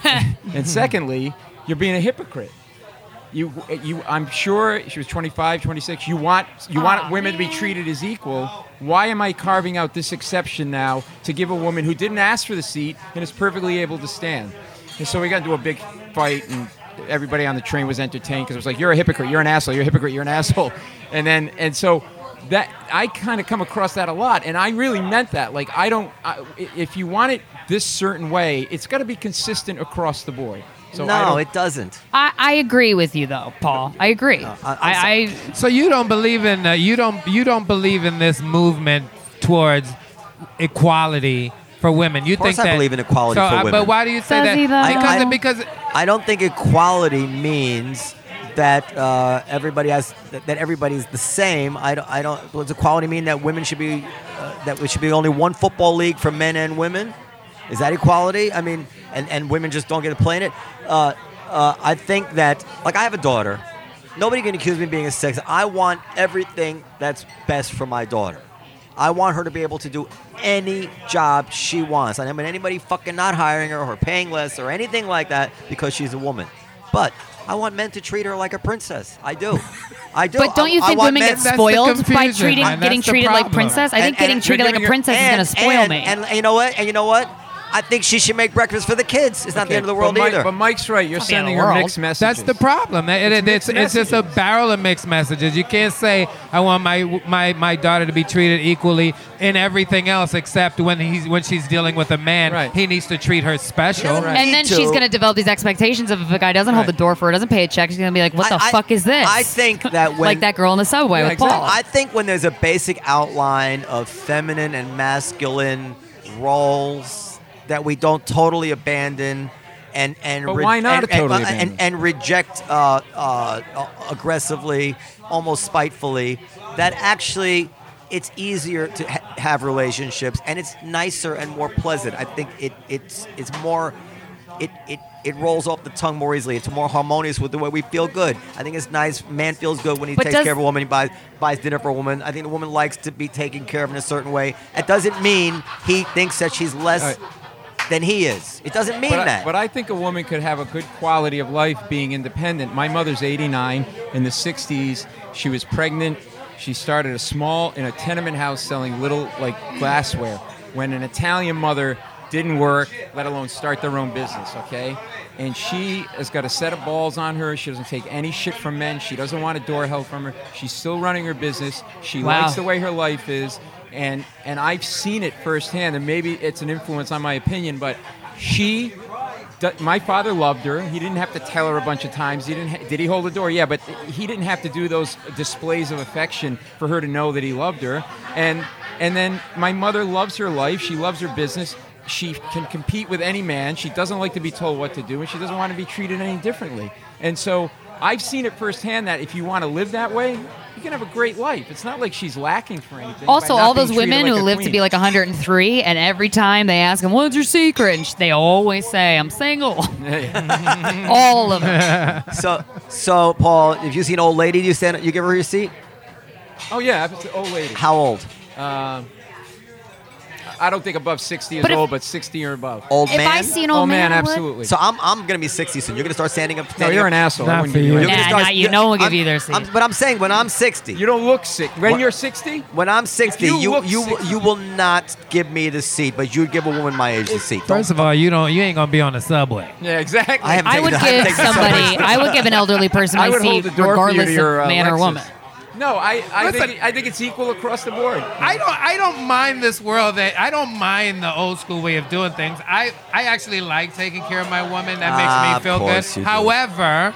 And secondly, you're being a hypocrite. You, you. I'm sure she was twenty-five, twenty-six. You want, you want Aw, women to be man. treated as equal. Why am I carving out this exception now to give a woman who didn't ask for the seat and is perfectly able to stand? And so we got into a big fight, and everybody on the train was entertained because it was like, you're a hypocrite, you're an asshole, you're a hypocrite, you're an asshole. And then, and so that I kind of come across that a lot, and I really meant that. Like, I don't. I, if you want it this certain way, it's got to be consistent across the board. So I no, don't- it doesn't. I, I agree with you though, Paul. I agree. I- I'm I, I So you don't believe in uh, you don't you don't believe in this movement towards equality for women. You Of course think I that, believe in equality so, for uh, women. But why do you say Does he, though? that? Because I- because I don't think equality means that uh, everybody has that, that everybody's the same. I don't. I don't. Does equality mean that women should be uh, that we should be only one football league for men and women? Is that equality? I mean, and, and women just don't get to play in it. Uh, uh, I think that, like, I have a daughter. Nobody can accuse me of being a sexist. I want everything that's best for my daughter. I want her to be able to do any job she wants. I don't mean anybody fucking not hiring her or paying less or anything like that because she's a woman. But I want men to treat her like a princess. I do. I do. But don't you I- I think want women men- get that's the spoiled by confusion, treating, man. getting That's the treated like problem. princess? I And- think getting and treated you're like a giving her- princess is and, going to spoil and, me. And, you know what? And you know what? I think she should make breakfast for the kids. It's not the Okay, end of the world but Mike, either. But Mike's right. You're Not the end of sending the her world. mixed messages. that's the problem. It- it- It's it's mixed it's just a messages. barrel of mixed messages. You can't say I want my my my daughter to be treated equally in everything else except when he's when she's dealing with a man. Right. He needs to treat her special. Yeah, Right. And then Me she's too. going to develop these expectations of if a guy doesn't hold Right. the door for her, doesn't pay a check, she's going to be like, what the I- I- fuck is this? I think that when like that girl in the subway Yeah, with Paul. exactly. I think when there's a basic outline of feminine and masculine roles that we don't totally abandon and and But why not and, totally and, and, abandon? and reject uh, uh, aggressively, almost spitefully, that actually it's easier to ha- have relationships and it's nicer and more pleasant. I think it it's it's more it it it rolls off the tongue more easily. It's more harmonious with the way we feel good. I think it's nice. Man feels good when he But takes does- care of a woman. He buys buys dinner for a woman. I think the woman likes to be taken care of in a certain way. It doesn't mean he thinks that she's less All right. than he is. It doesn't mean But I, that. but I think a woman could have a good quality of life being independent. My mother's eighty-nine. In the sixties, she was pregnant. She started a small, in a tenement house, selling little, like, glassware. When an Italian mother didn't work, let alone start their own business, okay? And she has got a set of balls on her. She doesn't take any shit from men. She doesn't want a door held from her. She's still running her business. She Wow. likes the way her life is. And and I've seen it firsthand, and maybe it's an influence on my opinion, but she, d- my father loved her. He didn't have to tell her a bunch of times. He didn't. Ha- did he hold the door? Yeah, but he didn't have to do those displays of affection for her to know that he loved her. And and then my mother loves her life. She loves her business. She can compete with any man. She doesn't like to be told what to do, and she doesn't want to be treated any differently. And so I've seen it firsthand that if you want to live that way, you can have a great life. It's not like she's lacking for anything. Also, by not all being those treated women like who a live to queen. be like one hundred three, and every time they ask them, "What's your secret?" and sh- they always say, "I'm single." All of them. so, so Paul, if you see an old lady, do you stand? You give her your seat. Oh yeah, it's an old lady. How old? Um, I don't think above sixty years But if- old, but sixty or above. Old If man. I see an old oh man, I would. absolutely. So I'm I'm gonna be sixty soon. You're gonna start standing up. no, Standing you're up. an asshole. I Not wouldn't for give you. you You're that. gonna Nah, start- nah, you- you're- no one will give I'm- you their seat. I'm- But I'm saying when I'm sixty. You don't look sick. When What? you're sixty, When I'm sixty, you you look you sixty. you will not give me the seat, but you'd give a woman my age the seat. First of all, you don't. You ain't gonna be on the subway. yeah, exactly. I haven't I taken would the- I haven't give taken the subway. somebody, I would give an elderly person I my would hold seat, the door for you regardless to your, of uh, man or Lexus. woman. No, I I Listen. think I think it's equal across the board. I don't. I don't mind this world. That I don't mind the old school way of doing things. I. I actually like taking care of my woman. That Ah, makes of me feel course good. you do. However,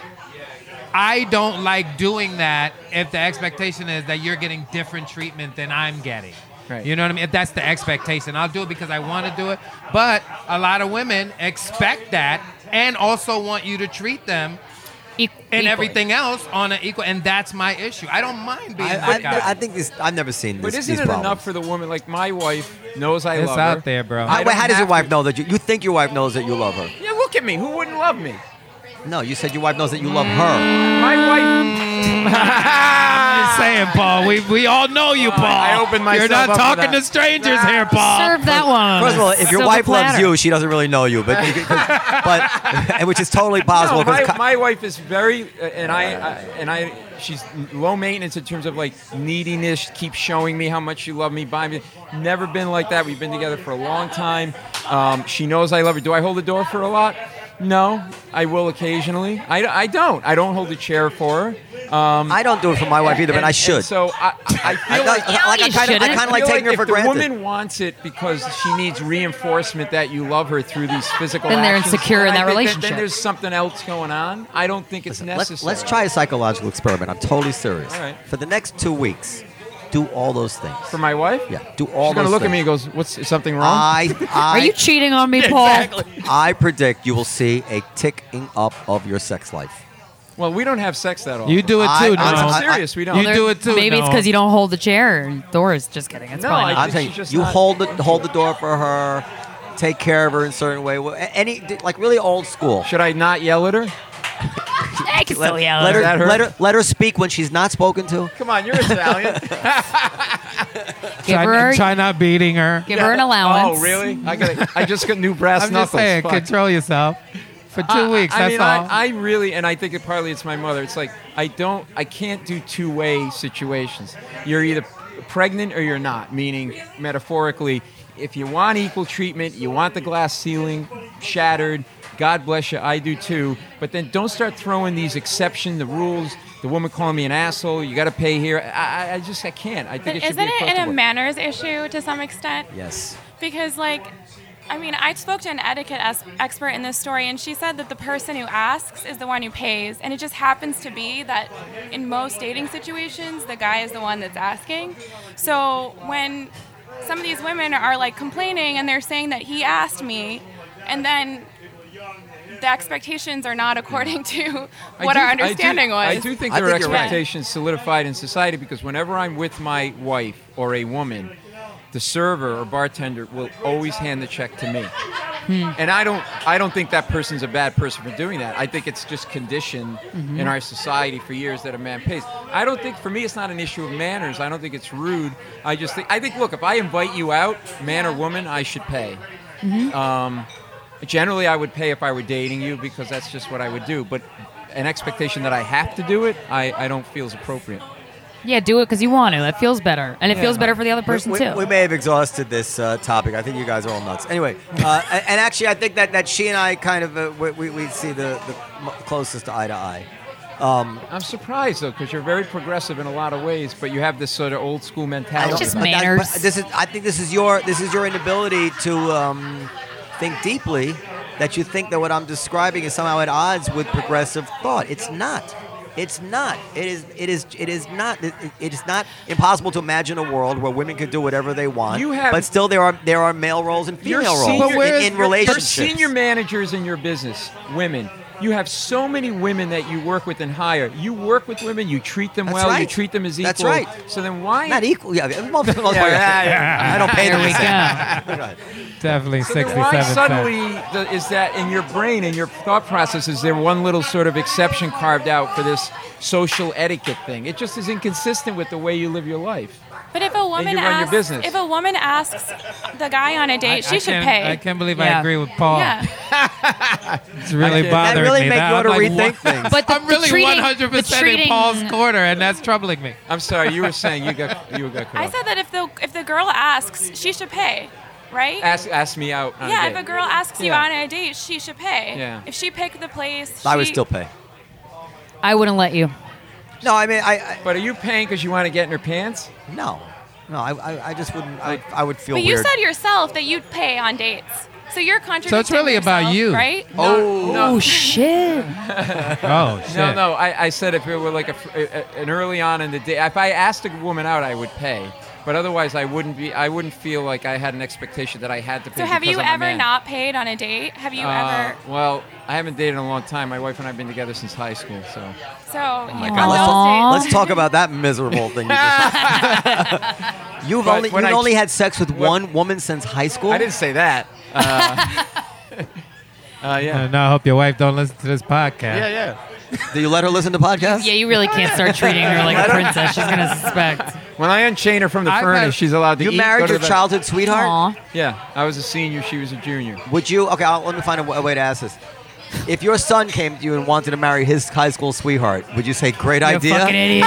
I don't like doing that if the expectation is that you're getting different treatment than I'm getting. Right. You know what I mean? If that's the expectation, I'll do it because I want to do it. But a lot of women expect that and also want you to treat them E- and equally. everything else on an equal. And that's my issue. I don't mind being I, that guy. I, I think this. I've never seen this. But isn't these it problems. enough for the woman? Like my wife knows I It's love out her. there, bro. I How, wait, don't how does your have wife to- know that you? You think your wife knows that you love her? Yeah, look at me. Who wouldn't love me? No, you said your wife knows that you love her. My wife. I'm just saying, Paul. We we all know you, Paul. I opened myself You're not up for talking that. to strangers here, Paul. Serve that one. First of all, if your Silver wife loves platter. you, she doesn't really know you, but but and which is totally possible. No, 'cause my, co- my wife is very, uh, and I, I and I, she's low maintenance in terms of like neediness. Keeps showing me how much you love me, buy me. Never been like that. We've been together for a long time. Um, she knows I love her. Do I hold the door for her a lot? No, I will occasionally. I, I don't. I don't hold the chair for her. Um, I don't do it for my wife either, but and- I and should. so I, I I, feel like, like. No, like, I you kind of, I shouldn't. kind of I like feel taking her if for the granted. woman wants it because she needs reinforcement that you love her through these physical Then they're actions, insecure in I that think Then, relationship. there's something else going on. I don't think it's Let's, necessary. let's try a psychological experiment. I'm totally serious. All right. For the next two weeks, do all those things. For my wife? Yeah, do all She's going those to look things. at me and goes, "What's is something wrong?" I, I, Are you cheating on me, Paul? I predict you will see a ticking up of your sex life. well, we don't have sex that often. You do it I- too, I'm- no. I'm I- serious. We don't. You do it too. Maybe it's no. because you don't hold the chair and doors. Just kidding. It's No, probably I not. I'm think saying she's just you not- hold the hold the door for her, take care of her in a certain way. Well, a- Any like really old school. Should I not yell at her? I can still yell Let at her, that her? let her let her speak when she's not spoken to. Come on, you're Italian. Give try, her, try not beating her. give her an allowance. Oh, really? I got. I just got new brass I'm knuckles. just saying, Fuck. control yourself for two I- weeks. I, that's mean, all. I, I really, and I think it partly it's my mother. It's like I don't, I can't do two-way situations. You're either pregnant or you're not. Meaning, metaphorically, if you want equal treatment, you want the glass ceiling shattered. God bless you, I do too. But then don't start throwing these exceptions, the rules. The woman calling me an asshole. You got to pay here. I, I- I just, I can't. I think But it should isn't be it across in the a board. manners issue to some extent? Yes. Because, like, I mean, I spoke to an etiquette es- expert in this story, and she said that the person who asks is the one who pays. And it just happens to be that in most dating situations, the guy is the one that's asking. So when some of these women are, like, complaining and they're saying that he asked me, and then the expectations are not according to I what do- our I do- understanding I was. do think I there are think you're right. expectations solidified in society because whenever I'm with my wife or a woman, the server or bartender will always hand the check to me. And I don't I don't think that person's a bad person for doing that. I think it's just conditioned in our society for years that a man pays. I don't think for me it's not an issue of manners. I don't think it's rude. I just think I think look, if I invite you out, man or woman, I should pay. Mm-hmm. Um, generally, I would pay if I were dating you because that's just what I would do. But an expectation that I have to do it, I, I don't feel is appropriate. Yeah, do it because you want to. That feels better, and it feels better for the other person we, too. We, we may have exhausted this uh, topic. I think you guys are all nuts. Anyway, uh, and, and actually, I think that, that she and I kind of uh, we, we, we see the, the m- closest eye to eye. Um, I'm surprised though because you're very progressive in a lot of ways, but you have this sort of old school mentality. It's just but that- manners. but this is. I think this is your this is your inability to um, think deeply. That you think that what I'm describing is somehow at odds with progressive thought. It's not. It's not. It is. It is. It is not. It, it is not impossible to imagine a world where women can do whatever they want. You have- but still, there are there are male roles and You're female roles senior- But where in, is- in you're- you're relationships. You're senior managers in your business, women. You have so many women that you work with and hire. You work with women, you treat them That's well, you right. treat them as equal. That's right. So then why? Not equal. Yeah. most- most- most- I don't pay There them we the same. go. Go ahead. Definitely So then sixty-seven why cents. suddenly the, is that in your brain, in your thought process, is there one little sort of exception carved out for this social etiquette thing? It just is inconsistent with the way you live your life. But if a woman you run your asks, business. if a woman asks the guy on a date, I- she I should can't- pay. I can't believe I Yeah. agree with Paul. Yeah. It's really That bothering really me. make that you I'm want to like, rethink what- things. But the, I'm really the treating, one hundred percent the treating, in Paul's corner, and that's troubling me. I'm sorry, you were saying you got you got cut I off. said that if the if the girl asks, she should pay, right? Ask ask me out. On yeah, a if date. a girl asks you Yeah. on a date, she should pay. Yeah. If she picked the place, I would she- still pay. I wouldn't let you. No, I mean, I, I But are you paying because you want to get in her pants? no, no, I, I, I just wouldn't. I, I would feel But you weird. said yourself that you'd pay on dates, so you're contradicting So it's really about yourself, you. right? oh, No, shit. Oh shit. no, no. I, I said if it were like a, fr- a, a- an early on in the day, if I asked a woman out, I would pay. But otherwise, I wouldn't be. I wouldn't feel like I had an expectation that I had to pay. So have because you I'm a ever man. not paid on a date? Have you Uh, ever? Well, I haven't dated in a long time. My wife and I have been together since high school. So So Oh my on God, let's those talk, dates- let's talk about that miserable thing. You just, you've But only when you've I- only had sex with what- one woman since high school. I didn't say that. Uh, uh, yeah. Uh, no, I hope your wife don't listen to this podcast. Yeah, yeah. Do you let her listen to podcasts? Yeah, you really can't start treating her like a princess. She's gonna suspect. When I unchain her from the I've furnace, had- she's allowed to You eat. married go to your the- childhood sweetheart? Aw. Yeah, I was a senior. She was a junior. Would you? Okay, I'll, let me find a, w- a way to ask this. If your son came to you and wanted to marry his high school sweetheart, would you say great You're idea? a fucking idiot.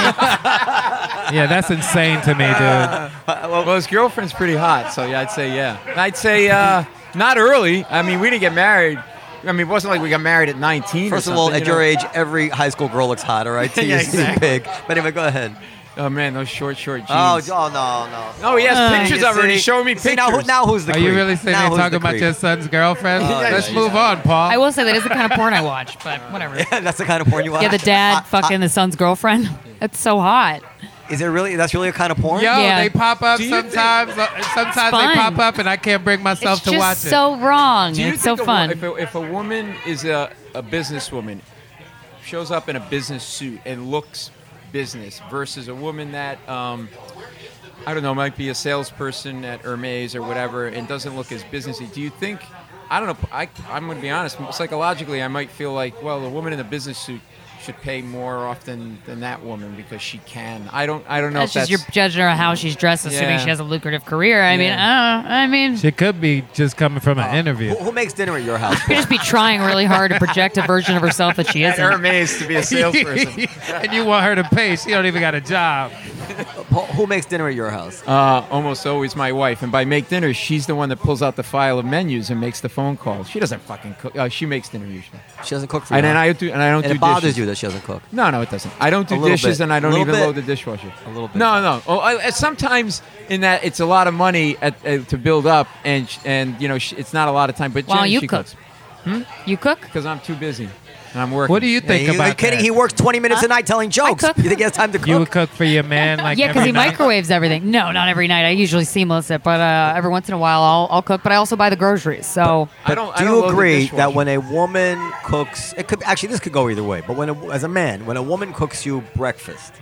Yeah, that's insane to me, dude. Well, his girlfriend's pretty hot, so yeah, I'd say yeah. I'd say uh, not early. I mean, we didn't get married. I mean, it wasn't like we got married at nineteen. First or of all, something, at you your know? age, every high school girl looks hot, all right? To Yeah, you, exactly. pig. But anyway, go ahead. Oh man, those short, short jeans. Oh, oh no, no. No, he has Uh, pictures You of her. and see? He's showing me See, pictures. now, who- now who's the Are creep? you really sitting Now there who's talking the about creep? your son's girlfriend? Oh, yeah, Let's yeah, move yeah. on, Paul. I will say that is the kind of porn I watch, but whatever. Yeah, that's the kind of porn you watch. Yeah, the dad I- I- fucking the son's girlfriend. That's so hot. Is it really? That's really a kind of porn? Yo, Yeah. they pop up Do you sometimes. uh, sometimes they fun. pop up, and I can't bring myself It's to just watch so wrong. Do you It's so think a wo- fun. If a, if a woman is a, a businesswoman, shows up in a business suit and looks business versus a woman that, um, I don't know, might be a salesperson at Hermes or whatever and doesn't look as businessy, do you think, I don't know, I, I'm going to be honest, psychologically I might feel like, well, the woman in the business suit should pay more often than that woman because she can. I don't I don't know That's if just that's... you're judging her how she's dressed, assuming Yeah. she has a lucrative career. I mean, Yeah. I don't know. I mean, it. She could be just coming from an interview. Who, who makes dinner at your house? she could just be trying really hard to project a version of herself that she At isn't. Hermes to be a salesperson. And you want her to pay. She don't even got a job. Paul, who makes dinner at your house? Uh, almost always my wife, and by make dinner, she's the one that pulls out the file of menus and makes the phone calls. She doesn't fucking cook. Uh, she makes dinner usually, She doesn't cook for you. and then huh? I do, and I don't and do it bothers dishes. you that she doesn't cook. No, no, it doesn't. I don't A do little dishes, bit. and I don't Little even bit. load the dishwasher. A little bit. No, no. Oh, I, sometimes in that it's a lot of money at, uh, to build up, and sh- and you know sh- it's not a lot of time. But Why don't generally you she cook? cooks You cook? because I'm too busy and I'm working. What do you Yeah, think you, are about you kidding? that? He works twenty minutes a night telling jokes. cook. You think he has time to cook? You would cook for your man like Yeah, because every he night? microwaves everything. No, not every night. I usually seamless it, but uh, every once in a while I'll, I'll cook. But I also buy the groceries. So I don't. I Do don't you load the agree dishwasher. that when a woman cooks, it could actually this could go either way. But when a, as a man, when a woman cooks you breakfast,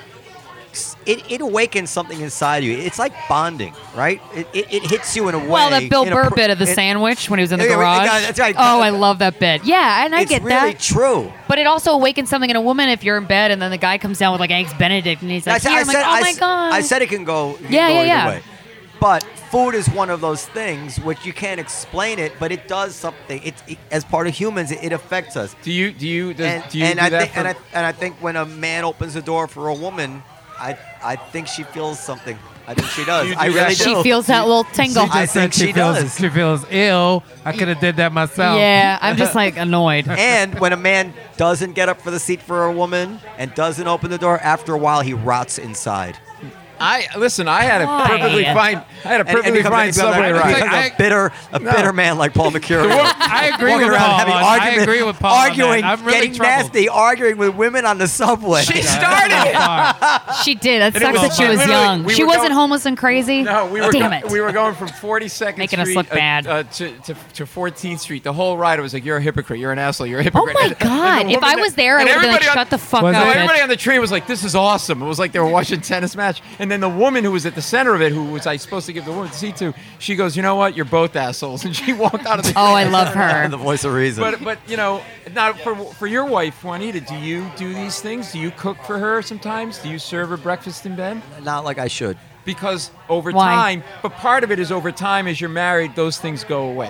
s- it, it awakens something inside you. It's like bonding, right? It, it, it hits you in a way. well, that Bill in a Burr pr- bit of the in- sandwich when he was in the Yeah, yeah, garage. yeah, that's right. Oh, I love that bit. Yeah, and I It's get really that. true. But it also awakens something in a woman if you're in bed and then the guy comes down with like eggs Benedict and he's I like, said, Here. I I'm said, like, oh I my s- god. I said it can go, it can Yeah, go yeah, either yeah. way. But food is one of those things which you can't explain it, but it does something. It's it, as part of humans, it, it affects us. Do you do you does, And, do you and do I that think for, and I and I think when a man opens the door for a woman, I I think she feels something. I think she does. You do I that? really She do. feels that little tingle. She just I said think she feels, does. She feels ill. I could have did that myself. Yeah, I'm just like annoyed. And when a man doesn't get up for the seat for a woman and doesn't open the door, after a while he rots inside. I listen. I had a Why? perfectly fine. I had a And, and perfectly becomes, fine becomes subway a, ride. becomes I- a bitter, a No. bitter man like Paul McCurry. I agree Walking with around Paul. having on- I argument- agree with Paul. on that. Arguing, I'm really getting troubled. nasty, arguing with women on the subway. She started it. She did. That it sucks was that she fun. was Literally, young. we she were wasn't going- homeless and crazy. No, we were Damn go- it. we were going from forty-second Making us Street look uh, bad. Uh, to, to to fourteenth Street. The whole ride, I was like, "You're a hypocrite. You're an asshole. You're a hypocrite." Oh my And- and the God. If woman I that- was there, I and would have been like, everybody on- shut the fuck Was up. it? bitch. Everybody on the train was like, "This is awesome." It was like they were watching a tennis match. And then the woman who was at the center of it, who was I supposed to give the woman the seat to, she goes, "You know what? You're both assholes," and she walked out of the. Oh, I love her. The voice of reason. But but you know, now for for your wife, Juanita, do you do these things? Do you cook for her sometimes? Do you serve her breakfast in bed? Not like I should. Because over Why? time, but part of it is over time as you're married, those things go away.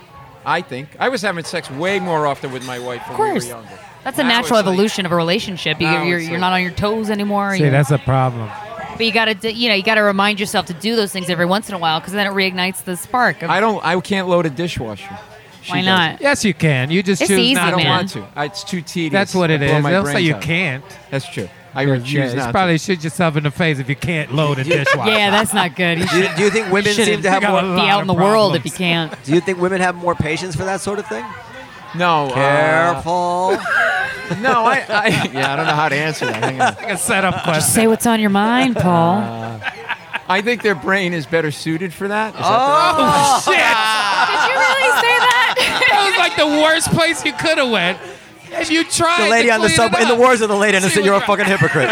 I think I was having sex way more often with my wife when Of we were course. younger. That's a Now natural it's like- evolution of a relationship. You, Now you're it's you're like- not on your toes anymore. See, You're- that's a problem. but you gotta, d- you know, you gotta remind yourself to do those things every once in a while because then it reignites the spark. Of, I don't. I can't load a dishwasher. She why does not? it. Yes, you can. You just It's choose easy, not I don't to. man. want to. I, it's too tedious. That's what I it blow is. my They'll say brains you out. can't. That's true. I would Yeah, choose you not probably to. shoot yourself in the face if you can't load a dishwasher. Yeah, that's not good. You Do you, should do you think women shouldn't seem to have You got more? a be lot out of in the world if problems. you can't. Do you think women have more patience for that sort of thing? No. uh, Careful. no. I, I. Yeah. I don't know how to answer that. Hang on. Like a setup question. Say what's on your mind, Paul. I think their brain is better suited for that. Is that Oh, shit! Did you really say that? That was like the worst place you could have went. If you tried The lady to on the clean subway. it In the up. words of the lady on the She subway, you're a was fucking hypocrite.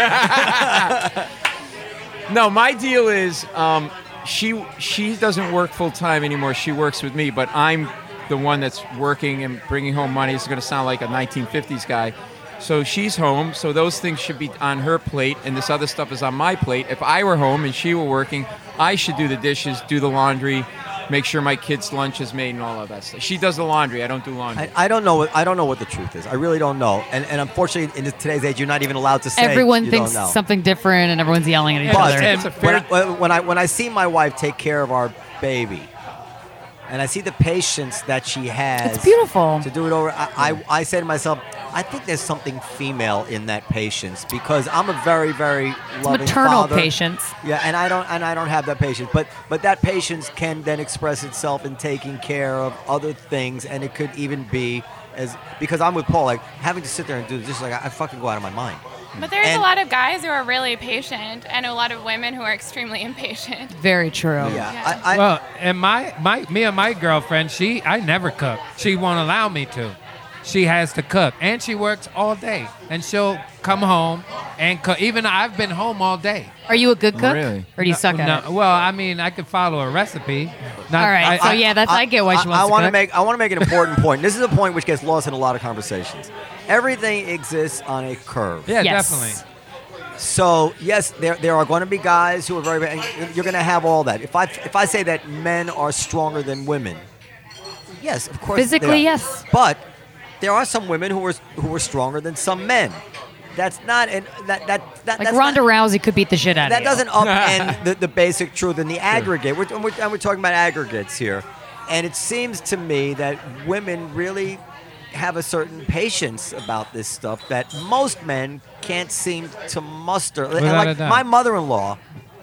No, my deal is um, she she doesn't work full time anymore. She works with me, but I'm the one that's working and bringing home money. It's going to sound like a nineteen fifties guy. So she's home, so those things should be on her plate, and this other stuff is on my plate. If I were home and she were working, I should do the dishes, do the laundry, make sure my kids' lunch is made, and all of that stuff. She does the laundry. I don't do laundry. I, I don't know. What, I don't know what the truth is. I really don't know. And and unfortunately, in today's age, you're not even allowed to say. Everyone you thinks don't know. something different, and everyone's yelling at each But other. It's a fair- when, I, when I when I see my wife take care of our baby, and I see the patience that she has, It's beautiful. to do it over. I, I I say to myself, I think there's something female in that patience because I'm a very very loving Maternal father. patience. Yeah, and I don't and I don't have that patience. But but that patience can then express itself in taking care of other things, and it could even be as because I'm with Paul, like having to sit there and do this, just like I, I fucking go out of my mind. But there's And- a lot of guys who are really patient and a lot of women who are extremely impatient. Very true. Yeah, Yeah. I, I, Well, and my, my me and my girlfriend, she I never cook. She won't allow me to. She has to cook, and she works all day, and she'll come home and cook. Even I've been home all day. Are you a good cook? Really? Or do you suck at No, it? well, I mean, I could follow a recipe. Not, All right, I, so yeah, that's I, get why she wants I to want to cook. make I want to make an important point. This is a point which gets lost in a lot of conversations. Everything exists on a curve. yeah, Yes. definitely. So yes, there there are going to be guys who are very. And you're going to have all that. If I if I say that men are stronger than women, yes, of course. they Physically, are. yes. But there are some women who are who are stronger than some men. That's not an that that that Like that's Ronda not, Rousey could beat the shit out that of you. doesn't upend the, the basic truth in the aggregate. We're, and we're, and we're talking about aggregates here. And it seems to me that women really have a certain patience about this stuff that most men can't seem to muster. And Without a like doubt. my mother-in-law,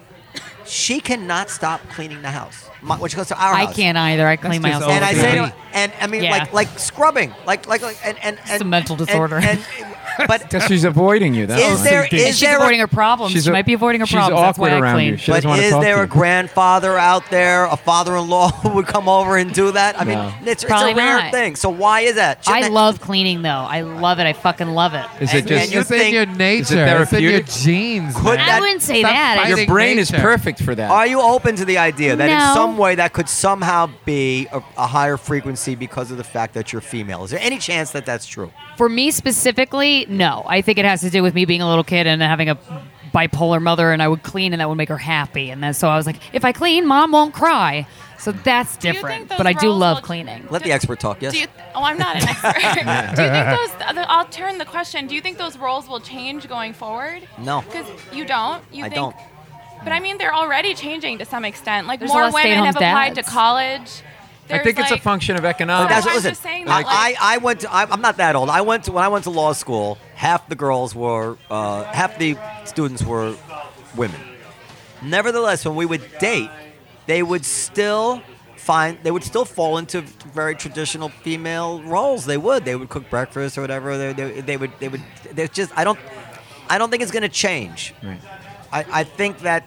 she cannot stop cleaning the house. My, when she goes to our I house. can't either. I clean my just house. And I all the say to time. her, and I mean Yeah. like like scrubbing, like like like and and, and a mental and- disorder. And, but Because she's avoiding you. That's is why. there And is she's there a- avoiding her problems. She's she a- might be avoiding her she's problems. That's awkward why I around clean. you. She But doesn't want to is talk there to a you. grandfather out there, a father-in-law who would come over and do that? I mean, No. it's, it's Probably a rare not. thing. So why is that? I Shouldn't that- love cleaning, though. I love it. I fucking love it. Is it And- just and you it's in think- your nature. Is it It's in your therapeutic? genes. Could man. that- I wouldn't say Stop that. I fighting Your brain is nature. perfect for that. Are you open to the idea that in No. some way that could somehow be a, a higher frequency because of the fact that you're female? Is there any chance that that's true? For me specifically, no. I think it has to do with me being a little kid and having a bipolar mother, and I would clean, and that would make her happy. And then so I was like, if I clean, Mom won't cry. So that's Do you different. think those But I do roles love will- cleaning. Let the expert talk. Yes. Do you, oh, I'm not an expert. Do you think those? I'll turn the question. Do you think those roles will change going forward? No. Because you don't. You I think, don't. But I mean, they're already changing to some extent. Like There's a lot more of women stay-at-home have applied dads. to college. I There's, think it's a like- function of But economics. that's I was listen. just saying I, that, like- I, I went to. I, I'm not that old. I went to when I went to law school. Half the girls were. Uh, half the students were women. Nevertheless, when we would date, they would still find. They would still fall into very traditional female roles. They would. They would cook breakfast or whatever. They, they, they would. They would. There's just. I don't. I don't think it's going to change. Right. I, I think that.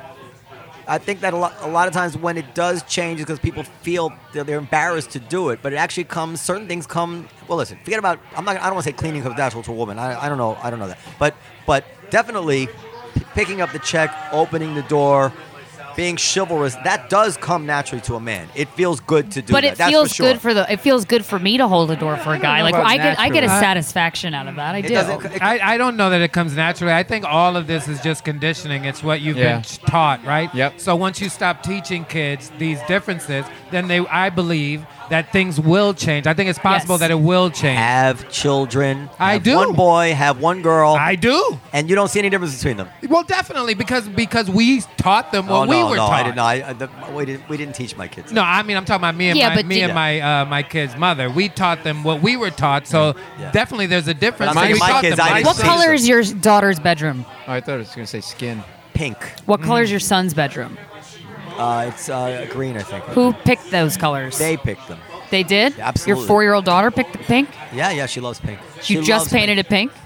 I think that a lot, a lot of times when it does change is because people feel that they're embarrassed to do it, but it actually comes. Certain things come. Well, listen. Forget about. I'm not. I don't want to say cleaning comes natural to a woman. I, I don't know. I don't know that. But but definitely, p- picking up the check, opening the door, being chivalrous. That does come naturally to a man. It feels good to do But that. it That's feels for sure. good for the. It feels good for me to hold the door for a guy. know Like about I get, I get a naturally. satisfaction out of that. I It do. doesn't. It, I, I don't know that it comes naturally. I think all of this is just conditioning. It's what you've Yeah. been taught, right? Yep. So once you stop teaching kids these differences, then they, I believe that things will change. I think it's possible Yes. that it will change. have children. I have do. One boy, have one girl, I do. and you don't see any difference between them. Well, definitely because because we taught them what oh no, we were no, taught. I didn't. I, I, the, we didn't. We didn't teach my kids. No, I mean I'm talking about me and Yeah, my but me do- and my uh, my kid's mother. We taught them what we were taught, so Yeah. definitely there's a difference. But I'm So we saying my taught kids, them I right. didn't What see color them. is your daughter's bedroom? Oh, I thought it was going to say skin. Pink. What color is your son's bedroom? Uh, it's uh, green, I think. Who picked those colors? They picked them. They did? Yeah, absolutely. Your four-year-old daughter picked the pink? Yeah, yeah. She loves pink. You She just loves painted pink. it pink?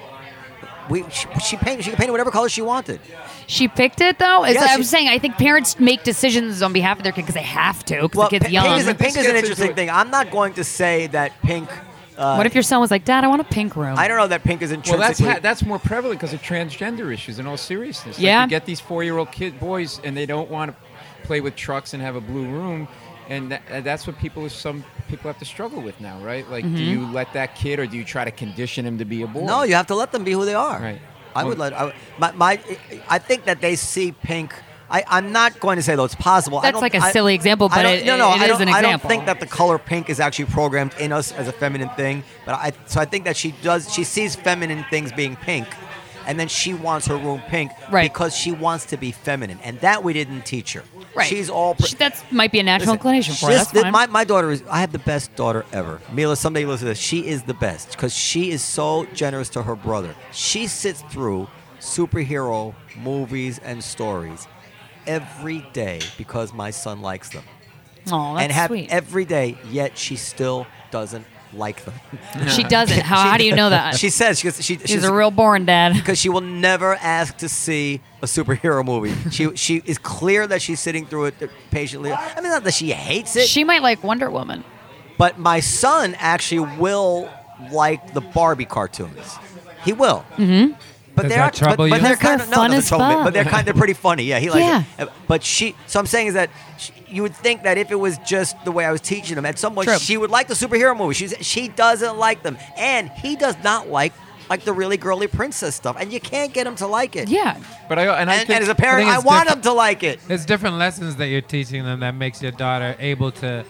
We she, she painted. She painted whatever color she wanted. She picked it, though? Is Yeah, I'm she- saying I think parents make decisions on behalf of their kid because they have to, because Well, the kid's pi- young. pink is, a- But this pink is an gets into interesting it. thing. I'm not going to say that pink. Uh, What if your son was like, Dad, I want a pink room? I don't know that pink is Well, intrinsically. that's ha- that's more prevalent because of transgender issues. In all seriousness, Like, Yeah. you get these four-year-old kid boys, and they don't want to play with trucks and have a blue room, and that, and that's what people some people have to struggle with now, right? Like, Mm-hmm. do you let that kid, or do you try to condition him to be a boy? No, you have to let them be who they are. Right. I would let. I, my, my, I think that they see pink. I, I'm not going to say though it's possible. I That's don't- like a I- silly example, I but don't- it- no, no, it I is don't, an I don't example. think that the color pink is actually programmed in us as a feminine thing. But I, so I think that she does. She sees feminine things being pink, and then she wants her room pink Right. because she wants to be feminine, and that we didn't teach her. Right. She's all. She- That might be a natural Listen, inclination for her. just That's that fine. my, my daughter is. I have the best daughter ever. Mila, someday you listen to this. She is the best because she is so generous to her brother. She sits through superhero movies and stories every day because my son likes them, Oh, that's and have sweet. every day. Yet she still doesn't like them. She doesn't. How, She- how do you know that? She says she, goes- she She's she's a real boring dad. because she will never ask to see a superhero movie. she she is clear that she's sitting through it patiently. I mean, not that she hates it. She might like Wonder Woman. But my son actually will like the Barbie cartoons. He will. Mm-hmm. But Does they're that trouble but, but you? they're Because they're kind of no, fun it as doesn't trouble me, fuck. but they're kind they're pretty funny. Yeah, he likes Yeah. it. But she so I'm saying is that she, you would think that if it was just the way I was teaching him, at some point True. she would like the superhero movie. She's she doesn't like them, and he does not like like the really girly princess stuff, and you can't get him to like it. Yeah. But I and I And, think and as a parent, I I, think it's want different. him to like it. It's different lessons that you're teaching them that makes your daughter able to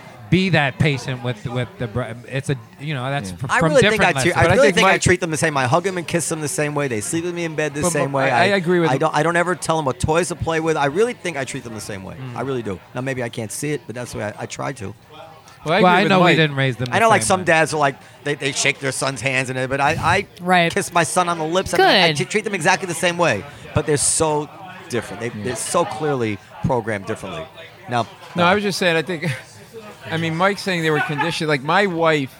be that patient with with the. br- It's a you know that's fr- I from really think different I, treat, I lessons. But I really think think I Mike- treat them the same. I hug them and kiss them the same way. They sleep with me in bed the But- same but way. I- I agree with- I don't. I don't ever tell them what toys to play with. I really think I treat them the same way. Mm. I really do. Now maybe I can't see it, but that's the way I, I try to. well, I, well, agree I with know Mike. we didn't raise them. The I know, like same some way. dads are like they, they shake their son's hands and it, but I, I Right. kiss my son on the lips. I, mean, I Good. t- treat them exactly the same way, but they're so different. They, They're so clearly programmed differently. Now, No, I was just saying. I think. I mean, Mike's saying they were conditioned. Like my wife,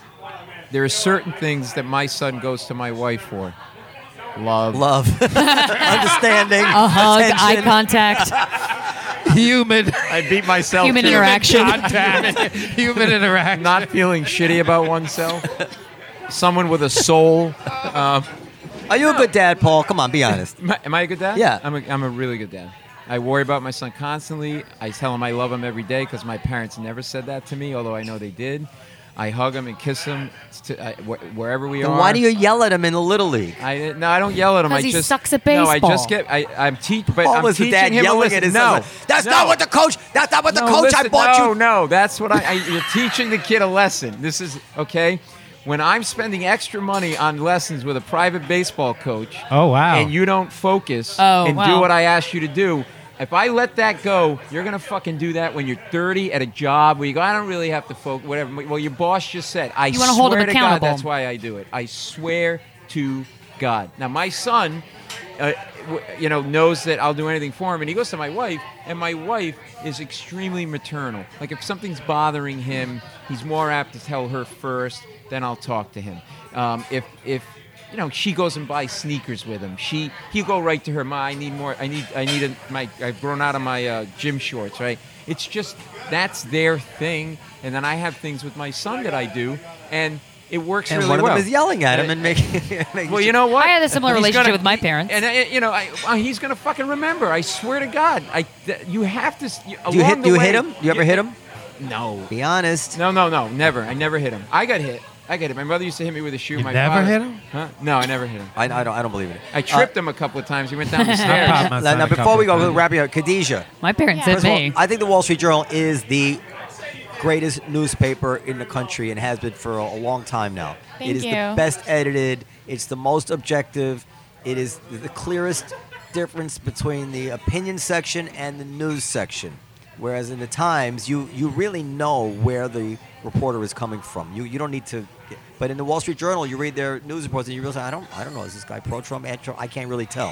there are certain things that my son goes to my wife for. Love. love, understanding, A hug, eye attention. contact, human I beat myself. human too. interaction. contact, human interaction. Not feeling shitty about oneself. Someone with a soul. Um, Are you a good dad, Paul? Come on, be honest. am, I, am I a good dad? Yeah. I'm a, I'm a really good dad. I worry about my son constantly. I tell him I love him every day because my parents never said that to me, although I know they did. I hug them and kiss them to, uh, wh- wherever we Then are. why do you yell at him in the little league? I no, I don't yell at him. I 'Cause he just sucks at No, I baseball. just get. I, I'm teaching, but Oh, I'm was the teaching dad him. yelling to at his listen. son? No, That's no. not what the coach. That's not what the no, coach listen, I bought no, you. No, that's what I, I. You're teaching the kid a lesson. This is okay. When I'm spending extra money on lessons with a private baseball coach, Oh, wow. and you don't focus Oh, and do wow. what I asked you to do. If I let that go, you're gonna fucking do that when you're thirty at a job where you go, I don't really have to focus. Whatever. Well, your boss just said. I You wanna swear hold him to accountable. God, that's why I do it. I swear to God. Now my son, uh, w- you know, knows that I'll do anything for him, and he goes to my wife, and my wife is extremely maternal. Like if something's bothering him, he's more apt to tell her first. Then I'll talk to him. Um, if if you know, she goes and buys sneakers with him. She he'll go right to her. Ma, I need more. I need I need a, my. I've grown out of my uh, gym shorts. Right. It's just that's their thing. And then I have things with my son that I do, and it works And really one of well. them is yelling at him And- and making. making well, you know what? I had a similar He's relationship gonna- with my parents. and uh, you know, I, uh, he's gonna fucking remember. I swear to God. I th- you have to. s- You, Do you along hit? the Do you way- hit him? You ever hit him? No. Be honest. No, no, no, never. I never hit him. I got hit. I got hit. My mother used to hit me with a shoe. You my never father- hit him? Huh? No, I never hit him. I, I don't. I don't believe it. I tripped him a couple of times. He went down the I stairs. popped my Uh, son now, a before couple we go, times. we'll wrap you up. Khadijah. My parents Yeah. hit First of all, me. I think the Wall Street Journal is the greatest newspaper in the country and has been for a, a long time now. Thank it is you. the best edited. It's the most objective. It is the clearest difference between the opinion section and the news section. Whereas in the Times, you, you really know where the reporter is coming from. You you don't need to. But in the Wall Street Journal, you read their news reports and you realize I don't I don't know. Is this guy pro-Trump, anti-Trump? I can't really tell.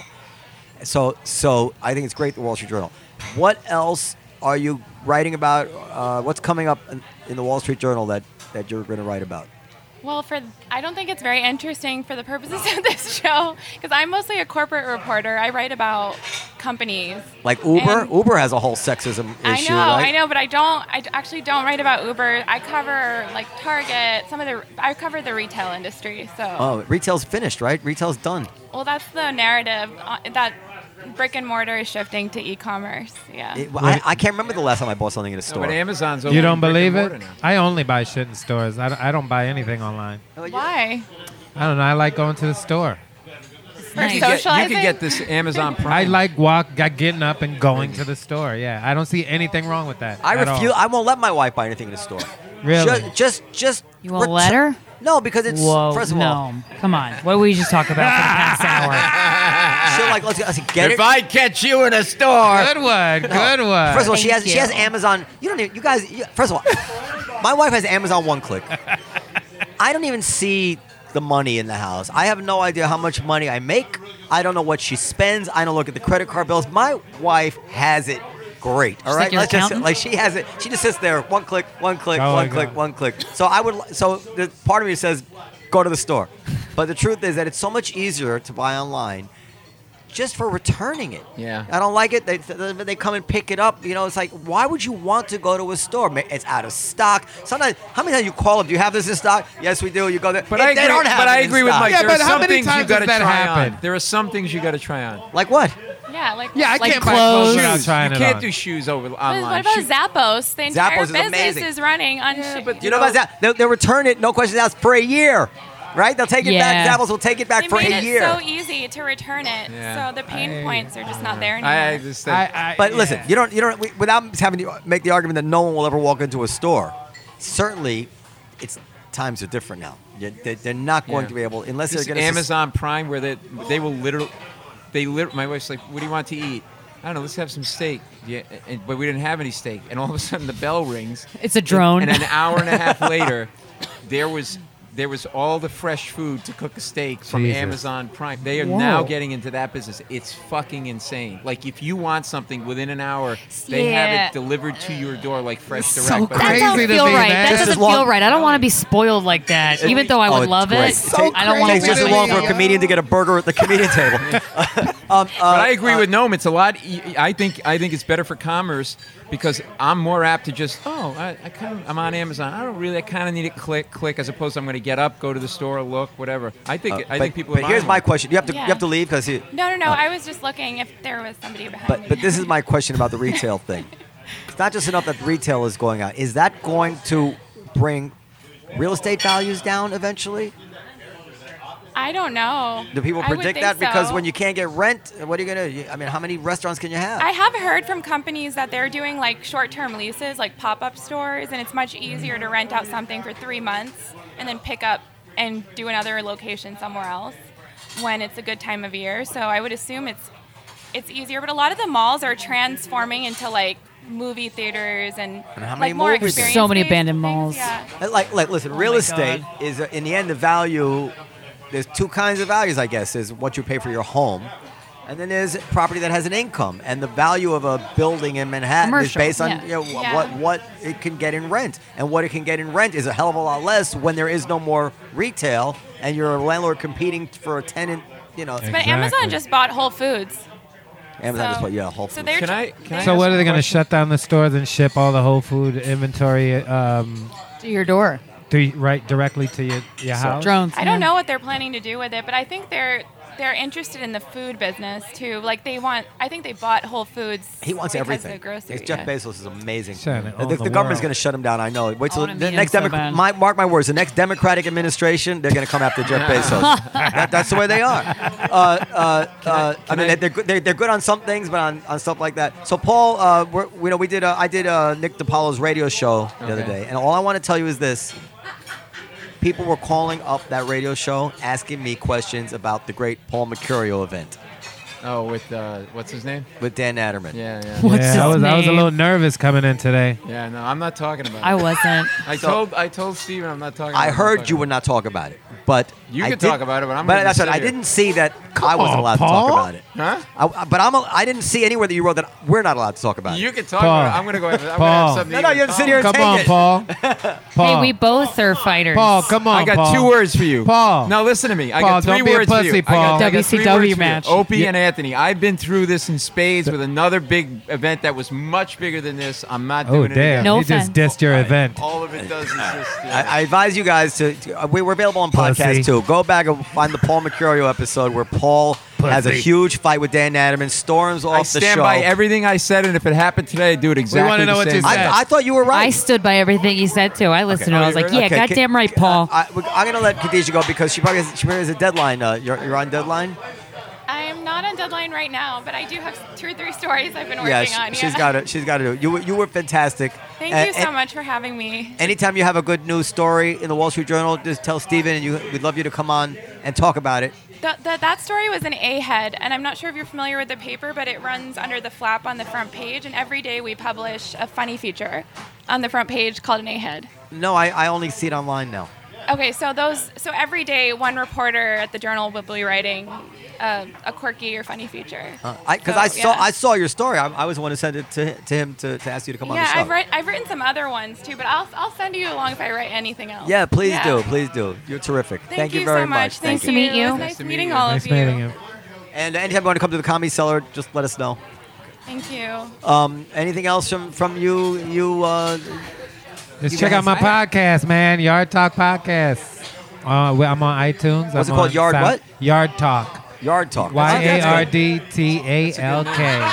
So so I think it's great, the Wall Street Journal. What else are you writing about? Uh, what's coming up in, in the Wall Street Journal that, that you're going to write about? Well, for I don't think it's very interesting for the purposes of this show because I'm mostly a corporate reporter. I write about companies. Like Uber? And- Uber has a whole sexism I issue, know, right? I know, but I don't. I d- actually don't write about Uber. I cover like Target, some of the. I cover the retail industry. So, Oh, retail's finished, right? Retail's done. well, that's the narrative uh, that brick and mortar is shifting to e-commerce. Yeah. It- I, I can't remember the last time I bought something in a No, store. but Amazon's You opening don't brick and believe mortar it? now. I only buy shit in stores. I don't, I don't buy anything online. Why? I don't know. I like going to the store. For Nice. You could get- you socializing? could get this Amazon Prime. I like walk, got getting up and going to the store. Yeah, I don't see anything wrong with that. I at refuse. all. I won't let my wife buy anything in the store. Really? Ju- Just, just. You won't retu- let her? No, because it's Whoa, first of no. all, Come on. What did we just talk about for the past hour? she'll like let's, let's get it. I catch you in a store, Good one. Good one. First of all, she Thank has she has you. Amazon. You don't even, you guys. You, first of all, my wife has Amazon One Click. I don't even see the money in the house. I have no idea how much money I make. I don't know what she spends. I don't look at the credit card bills. My wife has it great. All She's right, like your Let's just accountant? like she has it. She just sits there, one click, one click, Oh, one my click, God. one click. So I would. So the part of me says, go to the store. But the truth is that it's so much easier to buy online. Just for returning it. Yeah. I don't like it. They, they come and pick it up. You know, it's like, why would you want to go to a store? Ma- It's out of stock. Sometimes, how many times you call up? Do you have this in stock? Yes, we do. You go there. But If I they agree, don't have but it I in agree with stock. Mike. Yeah, there but are how some many things times you got to does that try happen? on. There are some things you got to try on. Like what? Yeah, like Yeah, I like can't buy clothes. clothes without Shoes. trying You it can't on. do shoes over What online. about Shoe- Zappos? The entire Zappos is business amazing. is running on. Yeah, sh- but You know about that? They'll, they'll return it, no questions asked, for a year. Right? They'll take it Yeah. back. Zappos will take it back They for made a it year. so easy to return it, Yeah. so the pain I- points are just not there anymore. I, I just think, I, I, But yeah. listen, you don't, you don't, we- without having to make the argument that no one will ever walk into a store. Certainly, it's times are different now. You- they- They're not going Yeah. to be able, unless this they're going to. Amazon Prime where they they will literally they lit, my wife's like, what do you want to eat? I don't know. Let's have some steak. Yeah, and, but we didn't have any steak, and all of a sudden the bell rings. It's a drone. And, and an hour and a half later, there was there was all the fresh food to cook a steak from Jesus. Amazon Prime. They are Whoa. now getting into that business. It's fucking insane. Like if you want something within an hour, they Yeah. have it delivered to your door like fresh direct. so But That crazy doesn't to feel me, right. man. That Just doesn't as long- feel right. I don't want to be spoiled like that. Even though I Oh, would it's love great. it, So I don't want Takes to just as crazy. long for a comedian to get a burger at the comedian table. um, uh, But I agree with Noam. It's a lot. e- I think I think it's better for commerce because I'm more apt to just oh I, I kind of I'm on Amazon. I don't really I kind of need to click click as opposed to I'm going to get up, go to the store, look, whatever. I think I Uh, but, think people. But are here's buying my more. question. You have to Yeah. you have to leave because you. no, no, no. I was just looking if there was somebody behind me. But but this is my question about the retail thing. It's not just enough that retail is going out. Is that going to bring real estate values down eventually? I don't know. Do people I would predict think that? Because so. when you can't get rent, what are you going to, I mean, how many restaurants can you have? I have heard from companies that they're doing like short-term leases, like pop-up stores, and it's much easier to rent out something for three months and then pick up and do another location somewhere else when it's a good time of year. So I would assume it's it's easier. But a lot of the malls are transforming into like movie theaters and, And how like many more movies? experience. So many abandoned malls. Yeah. Like, like, listen, real my estate God. is, uh, in the end, the value, there's two kinds of values, I guess. There's what you pay for your home, and then there's property that has an income. And the value of a building in Manhattan Commercial, is based on yeah. you know, wh- Yeah. what, what it can get in rent. And what it can get in rent is a hell of a lot less when there is no more retail, and you're a landlord competing for a tenant, you know. But Exactly. Amazon just bought Whole Foods. Amazon just so- put, yeah, Whole so Foods. they're Can tr- I- can I So ask what a are they going to question? shut down the stores and ship all the Whole Food inventory um, To your door. to right directly to your, your house? Drones. I yeah. don't know what they're planning to do with it, but I think they're they're interested in the food business too. Like they want, I think they bought Whole Foods. He wants because everything. Of grocery, It's Jeff yeah. Bezos is amazing. Trying to The, own the, the government's world. going to shut him down. I know. Wait till Own him, the he next is so Demo- bad. my, mark my words. The next Democratic administration, they're going to come after Jeff Bezos. that, that's the way they are. Uh, uh, uh, I mean, I- they're good. They're, they're good on some things, but on, on stuff like that. So, Paul, uh, we're, you know, we did. Uh, I did uh, Nick DiPaolo's radio show the other Okay. day, and all I want to tell you is this. People were calling up that radio show asking me questions about the great Paul Mercurio event Oh, with uh, what's his name? with Dan Natterman. Yeah, yeah. What's yeah, his I was I was a name? little nervous coming in today. Yeah, no, I'm not talking about I it. wasn't. I So- told I told Steven I'm not talking about I it. I'm heard talking you about would not talk about it, but You I could did- talk about it, but I'm But gonna that's just what I sit here. didn't see that I wasn't on, allowed to Paul. talk about it. Huh? I, but I'm. I didn't see anywhere that you wrote that we're not allowed to talk about You it. can talk Paul. about it. I'm going to go after I'm Paul. gonna have something No, no, to you have to sit here and Come take on, it. Paul. Paul. Hey, we both are fighters. Paul, come on, I got Paul. two words for you. Paul. Now listen to me. I Paul, got three don't be a words for pussy, you. I Paul. got, I got three W C W words for you. match. Opie Yeah. and Anthony. I've been through this in spades with another big event that was much bigger than this. I'm not Oh, doing it damn. again. No you just offense. dissed your event. All of it does is just. I, Yeah. I advise you guys to. to uh, we were available on Pussy. podcast too. Go back and find the Paul Mercurio episode where Paul has a Pussy. huge fight with Dan Natterman, storms off I the stand show. by everything I said, and if it happened today, I'd do it exactly wanna know the what same you way. said. I, I thought you were right. I stood by everything he said too. I listened to it. I was like, yeah, Okay, goddamn can- right, Paul. I, I'm going to let Khadijah go because she probably has, she probably has a deadline. Uh, you're, you're on deadline? I am not on deadline right now, but I do have two or three stories I've been working Yeah, she, on. she's yeah. got to. She's got to do. You were- you were fantastic. Thank Uh, you so and much for having me. Anytime you have a good news story in the Wall Street Journal, just tell Steven, and you, we'd love you to come on and talk about it. The, the, that story was an A-head, and I'm not sure if you're familiar with the paper, but it runs under the flap on the front page, and every day we publish a funny feature on the front page called an A-head. No, I, I only see it online now. Okay, so those so every day one reporter at the Journal will be writing uh, a quirky or funny feature. Because I, 'cause So, I saw yeah. I saw your story. I, I was the one who sent it to, to him to, to ask you to come on Yeah, the show. I've, writ- I've written some other ones too, but I'll, I'll send you along if I write anything else. Yeah, please Yeah. do, please do. You're terrific. Thank, you very so much. Thank Thank to you. meet you. It was Nice nice to meet meeting you. all Nice of you. meeting you. And anytime you want to come to the Comedy Cellar, just let us know. Thank you. Um, anything else from, from you? You uh, Just You check out guys- my podcast, man. Yard Talk Podcast. Uh, we- I'm on iTunes. What's I'm it called? on Yard Sound- what? Yard Talk. Yard Talk. Y A That's R good. D T A L K.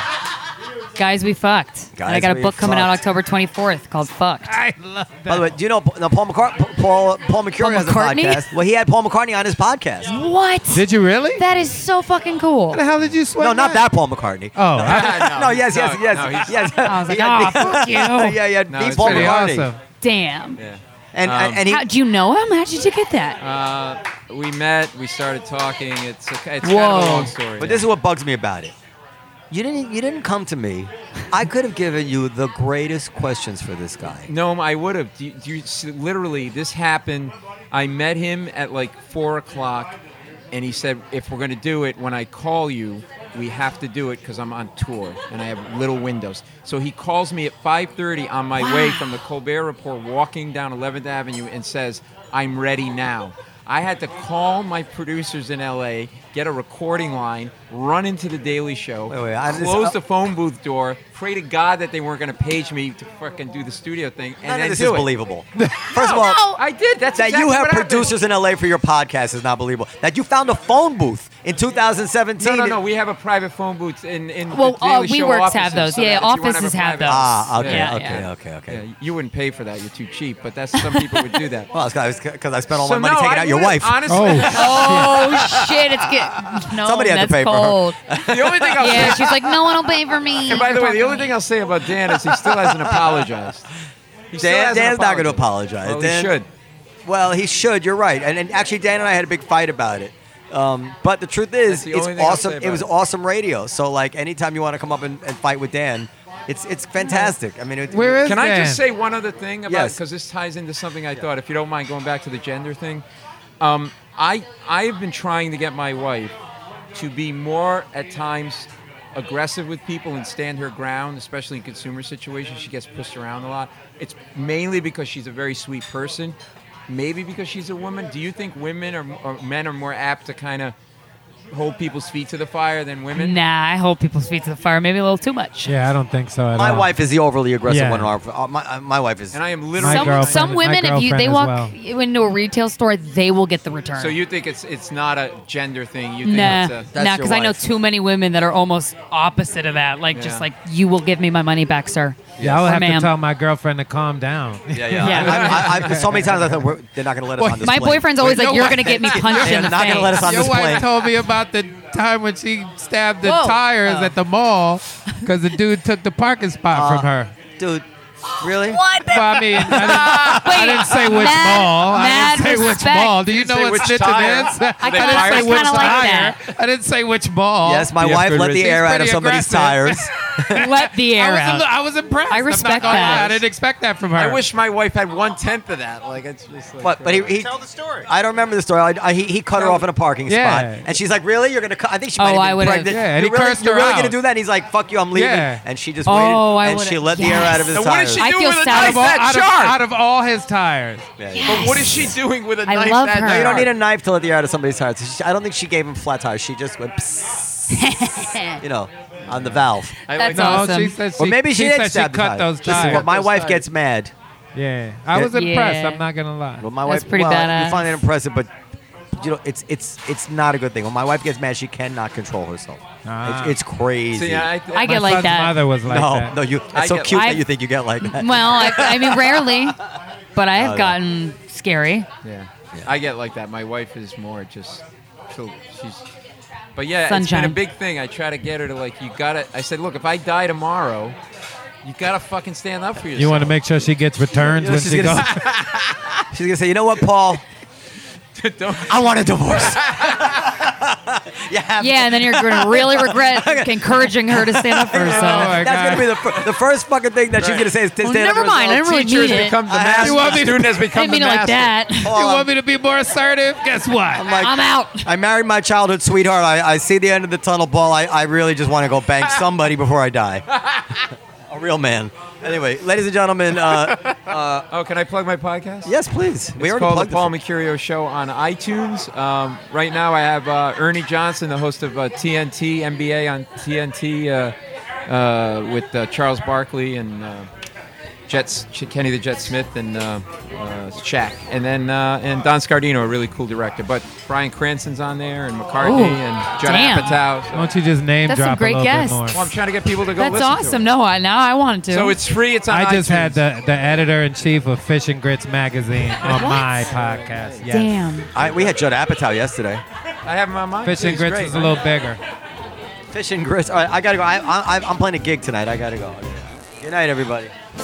Guys, we fucked. and I Guys, got a we book coming out fucked. October twenty-fourth called Fucked. I love that. By the way, do you know no, Paul McCart- Paul Paul Mercurio Paul has a McCartney? podcast? Well, he had Paul McCartney on his podcast. What? Did you really? That is so fucking cool. How the hell did you swear? No, not that Paul McCartney. Oh, I- no, yes, yes, No, yes, no, he's- yes. I was like, He had oh, the- fuck you. yeah, yeah. No, the it's Paul pretty McCartney. awesome. Damn. Yeah. And, Um, and, and he, How, do you know him? How did you get that? Uh, we met. We started talking. It's okay. It's Whoa. kind of a long story. but yeah. this is what bugs me about it. You didn't. You didn't come to me. I could have given you the greatest questions for this guy. No, I would have. Do you, do you, s- literally, this happened. I met him at like four o'clock, and he said, "If we're going to do it, when I call you, we have to do it because I'm on tour and I have little windows." So he calls me at five thirty on my way from the Colbert Report, walking down eleventh Avenue, and says, "I'm ready now." I had to call my producers in L A, get a recording line, run into the Daily Show, Wait, wait, I just- close uh, the phone booth door, pray to God that they weren't going to page me to fucking do the studio thing. And None then of this do is it. believable. First of all, I did. That's that exactly you have what happened. producers in L A for your podcast is not believable. That you found a phone booth in two thousand seventeen. No, no, no. We have a private phone booth in in Well, the Daily uh, Show WeWorks offices, have those. so Yeah, that if you wanna offices a have private- those. Ah, okay, Yeah, okay, yeah. okay, okay. Yeah, you wouldn't pay for that. You're too cheap. But that's some people would do that. Well, it's because I spent all so my money no, taking I out your would- wife. Honestly, Oh shit! It's get no. Somebody had to that's pay for her. cold. the only thing I'll Yeah, say. she's like, no one will pay for me. And by the way, the only thing I'll say about Dan is he still hasn't apologized. He still Dan, hasn't Dan's not going to apologized. apologize. Well, Dan, he should. Well, he should. You're right. And, and actually, Dan and I had a big fight about it. Um, but the truth is, That's the it's only thing I'll awesome. say It about was it. awesome radio. So, like, anytime you want to come up and, and fight with Dan, it's it's fantastic. I mean, it, Where is Can I Dan? just say one other thing about Yes. because this ties into something I thought. If you don't mind going back to the gender thing, um, I I have been trying to get my wife to be more at times aggressive with people and stand her ground, especially in consumer situations. She gets pushed around a lot. It's mainly because she's a very sweet person. Maybe because she's a woman. Do you think women or, or men are more apt to kind of hold people's feet to the fire than women? Nah, I hold people's feet to the fire. Maybe a little too much. Yeah, I don't think so at my all. wife is the overly aggressive Yeah. one. in our- uh, My, uh, my wife is. And I am My literally. Some, girlfriend- some my women, if you they girlfriend walk as into a retail store, they will get the return. So you think it's it's not a gender thing? You think Nah, it's a, That's nah, your because I know wife. too many women that are almost opposite of that. Like, Yeah. just like, you will give me my money back, sir. Yeah, I would Or have ma'am. to tell my girlfriend to calm down. yeah, yeah. Yeah. I, I, I, so many times I thought we're, they're not going to let us Boy, on this my plane. boyfriend's always like, Your you're wife- going to get me punched They're in the not face. gonna let us on Your this wife plane. told me about the time when she stabbed the Whoa. tires Oh. at the mall because the dude took the parking spot Uh, from her. Dude, really? What? Well, I mean, I didn't, I didn't say which mad- mall. I mad didn't say which respect. mall. Do you You know say what which snitching tire. is? They I kinda- didn't I say which kinda like tire. I didn't say which mall. Yes, my Do you have wife good let the receipts? air out of Pretty somebody's aggressive. tires. Let the I air was, out. I was impressed. I I'm not respect gonna lie. that. I didn't expect that from her. I wish my wife had one tenth of that. Like it's just like. But, but he, he Tell the story. I don't remember the story. I, I, he, he cut her off in a parking Yeah. spot, and she's like, "Really? You're gonna cut?" I think she Oh, might I have been would've- pregnant. Yeah, and you're he really, cursed you're her really out. gonna do that? And he's like, "Fuck you, I'm leaving." Yeah. And she just Oh, waited, I and would've- she let the air out of his yes. And what tires. is she I doing feel with a sad knife out of, all, that out, of, sharp? out of all his tires. Yeah, yeah. But what is she doing with a I knife love that her. No, you don't sharp? need a knife to let the air out of somebody's tires. She- I don't think she gave him flat tires. She just went, psst, you know, on the valve. I That's like No, awesome. she said she, Or maybe she, she did said she stab the cut tires. those This is tires. what my Those wife tires. gets mad. Yeah, I was Yeah. impressed. I'm not gonna lie. Well, my That's wife, pretty well, badass. You find it impressive, but you know, it's it's it's not a good thing. When my wife gets mad, she cannot control herself. Ah. It's, it's crazy. See, I, I get My like son's that. mother was like no, that. no, you. I It's so get- cute I- that you think you get like that. Well, I, I mean, rarely, but I have Oh, no. gotten scary. Yeah. I get like that. My wife is more just. So she's. But yeah, it's Sunshine. been a big thing. I try to get her to like, you gotta. I said, look, if I die tomorrow, you gotta fucking stand up for yourself. You want to make sure she gets returns You know, when she's she gonna goes. She's gonna say, you know what, Paul? Don't. I want a divorce. yeah. Yeah, and then you're going to really regret encouraging her to stand up for Oh herself. my That's God. gonna be the, fir- the first fucking thing that she's gonna say is to Well, stand up never for mind. I herself. didn't really Teachers mean it. become the I- master. You want me to- Student has I become didn't mean the it like master. that. You want me to be more assertive? Guess what? I'm like, I'm out. I married my childhood sweetheart. I, I see the end of the tunnel, Paul. I, I really just want to go bang somebody before I die. A real man. Anyway, ladies and gentlemen, uh, Oh, can I plug my podcast? yes, please. We It's already called plugged the Paul it. Mercurio Show on iTunes. Um, right now, I have uh, Ernie Johnson, the host of uh, T N T N B A on T N T, uh, uh, with uh, Charles Barkley and uh, Jets, Ch- Kenny the Jet Smith and uh, uh, Shaq, and then uh, and Don Scardino, a really cool director. But Bryan Cranston's on there, and McCartney, Ooh, and Judd damn. Apatow. Why So, don't you just name That's some drop great a little guests. bit more? well, I'm trying to get people to go That's listen to awesome. it. No, I, now I wanted to. So it's free. It's on I just iTunes. had the, the editor in chief of Fish and Grits magazine on my podcast. Yes. Damn. I, we had Judd Apatow yesterday. I have him on mine. Fish too. and He's Grits great. is a little bigger. Fish and grits. All right, I gotta go. I, I, I'm playing a gig tonight. I gotta go. Good night, everybody.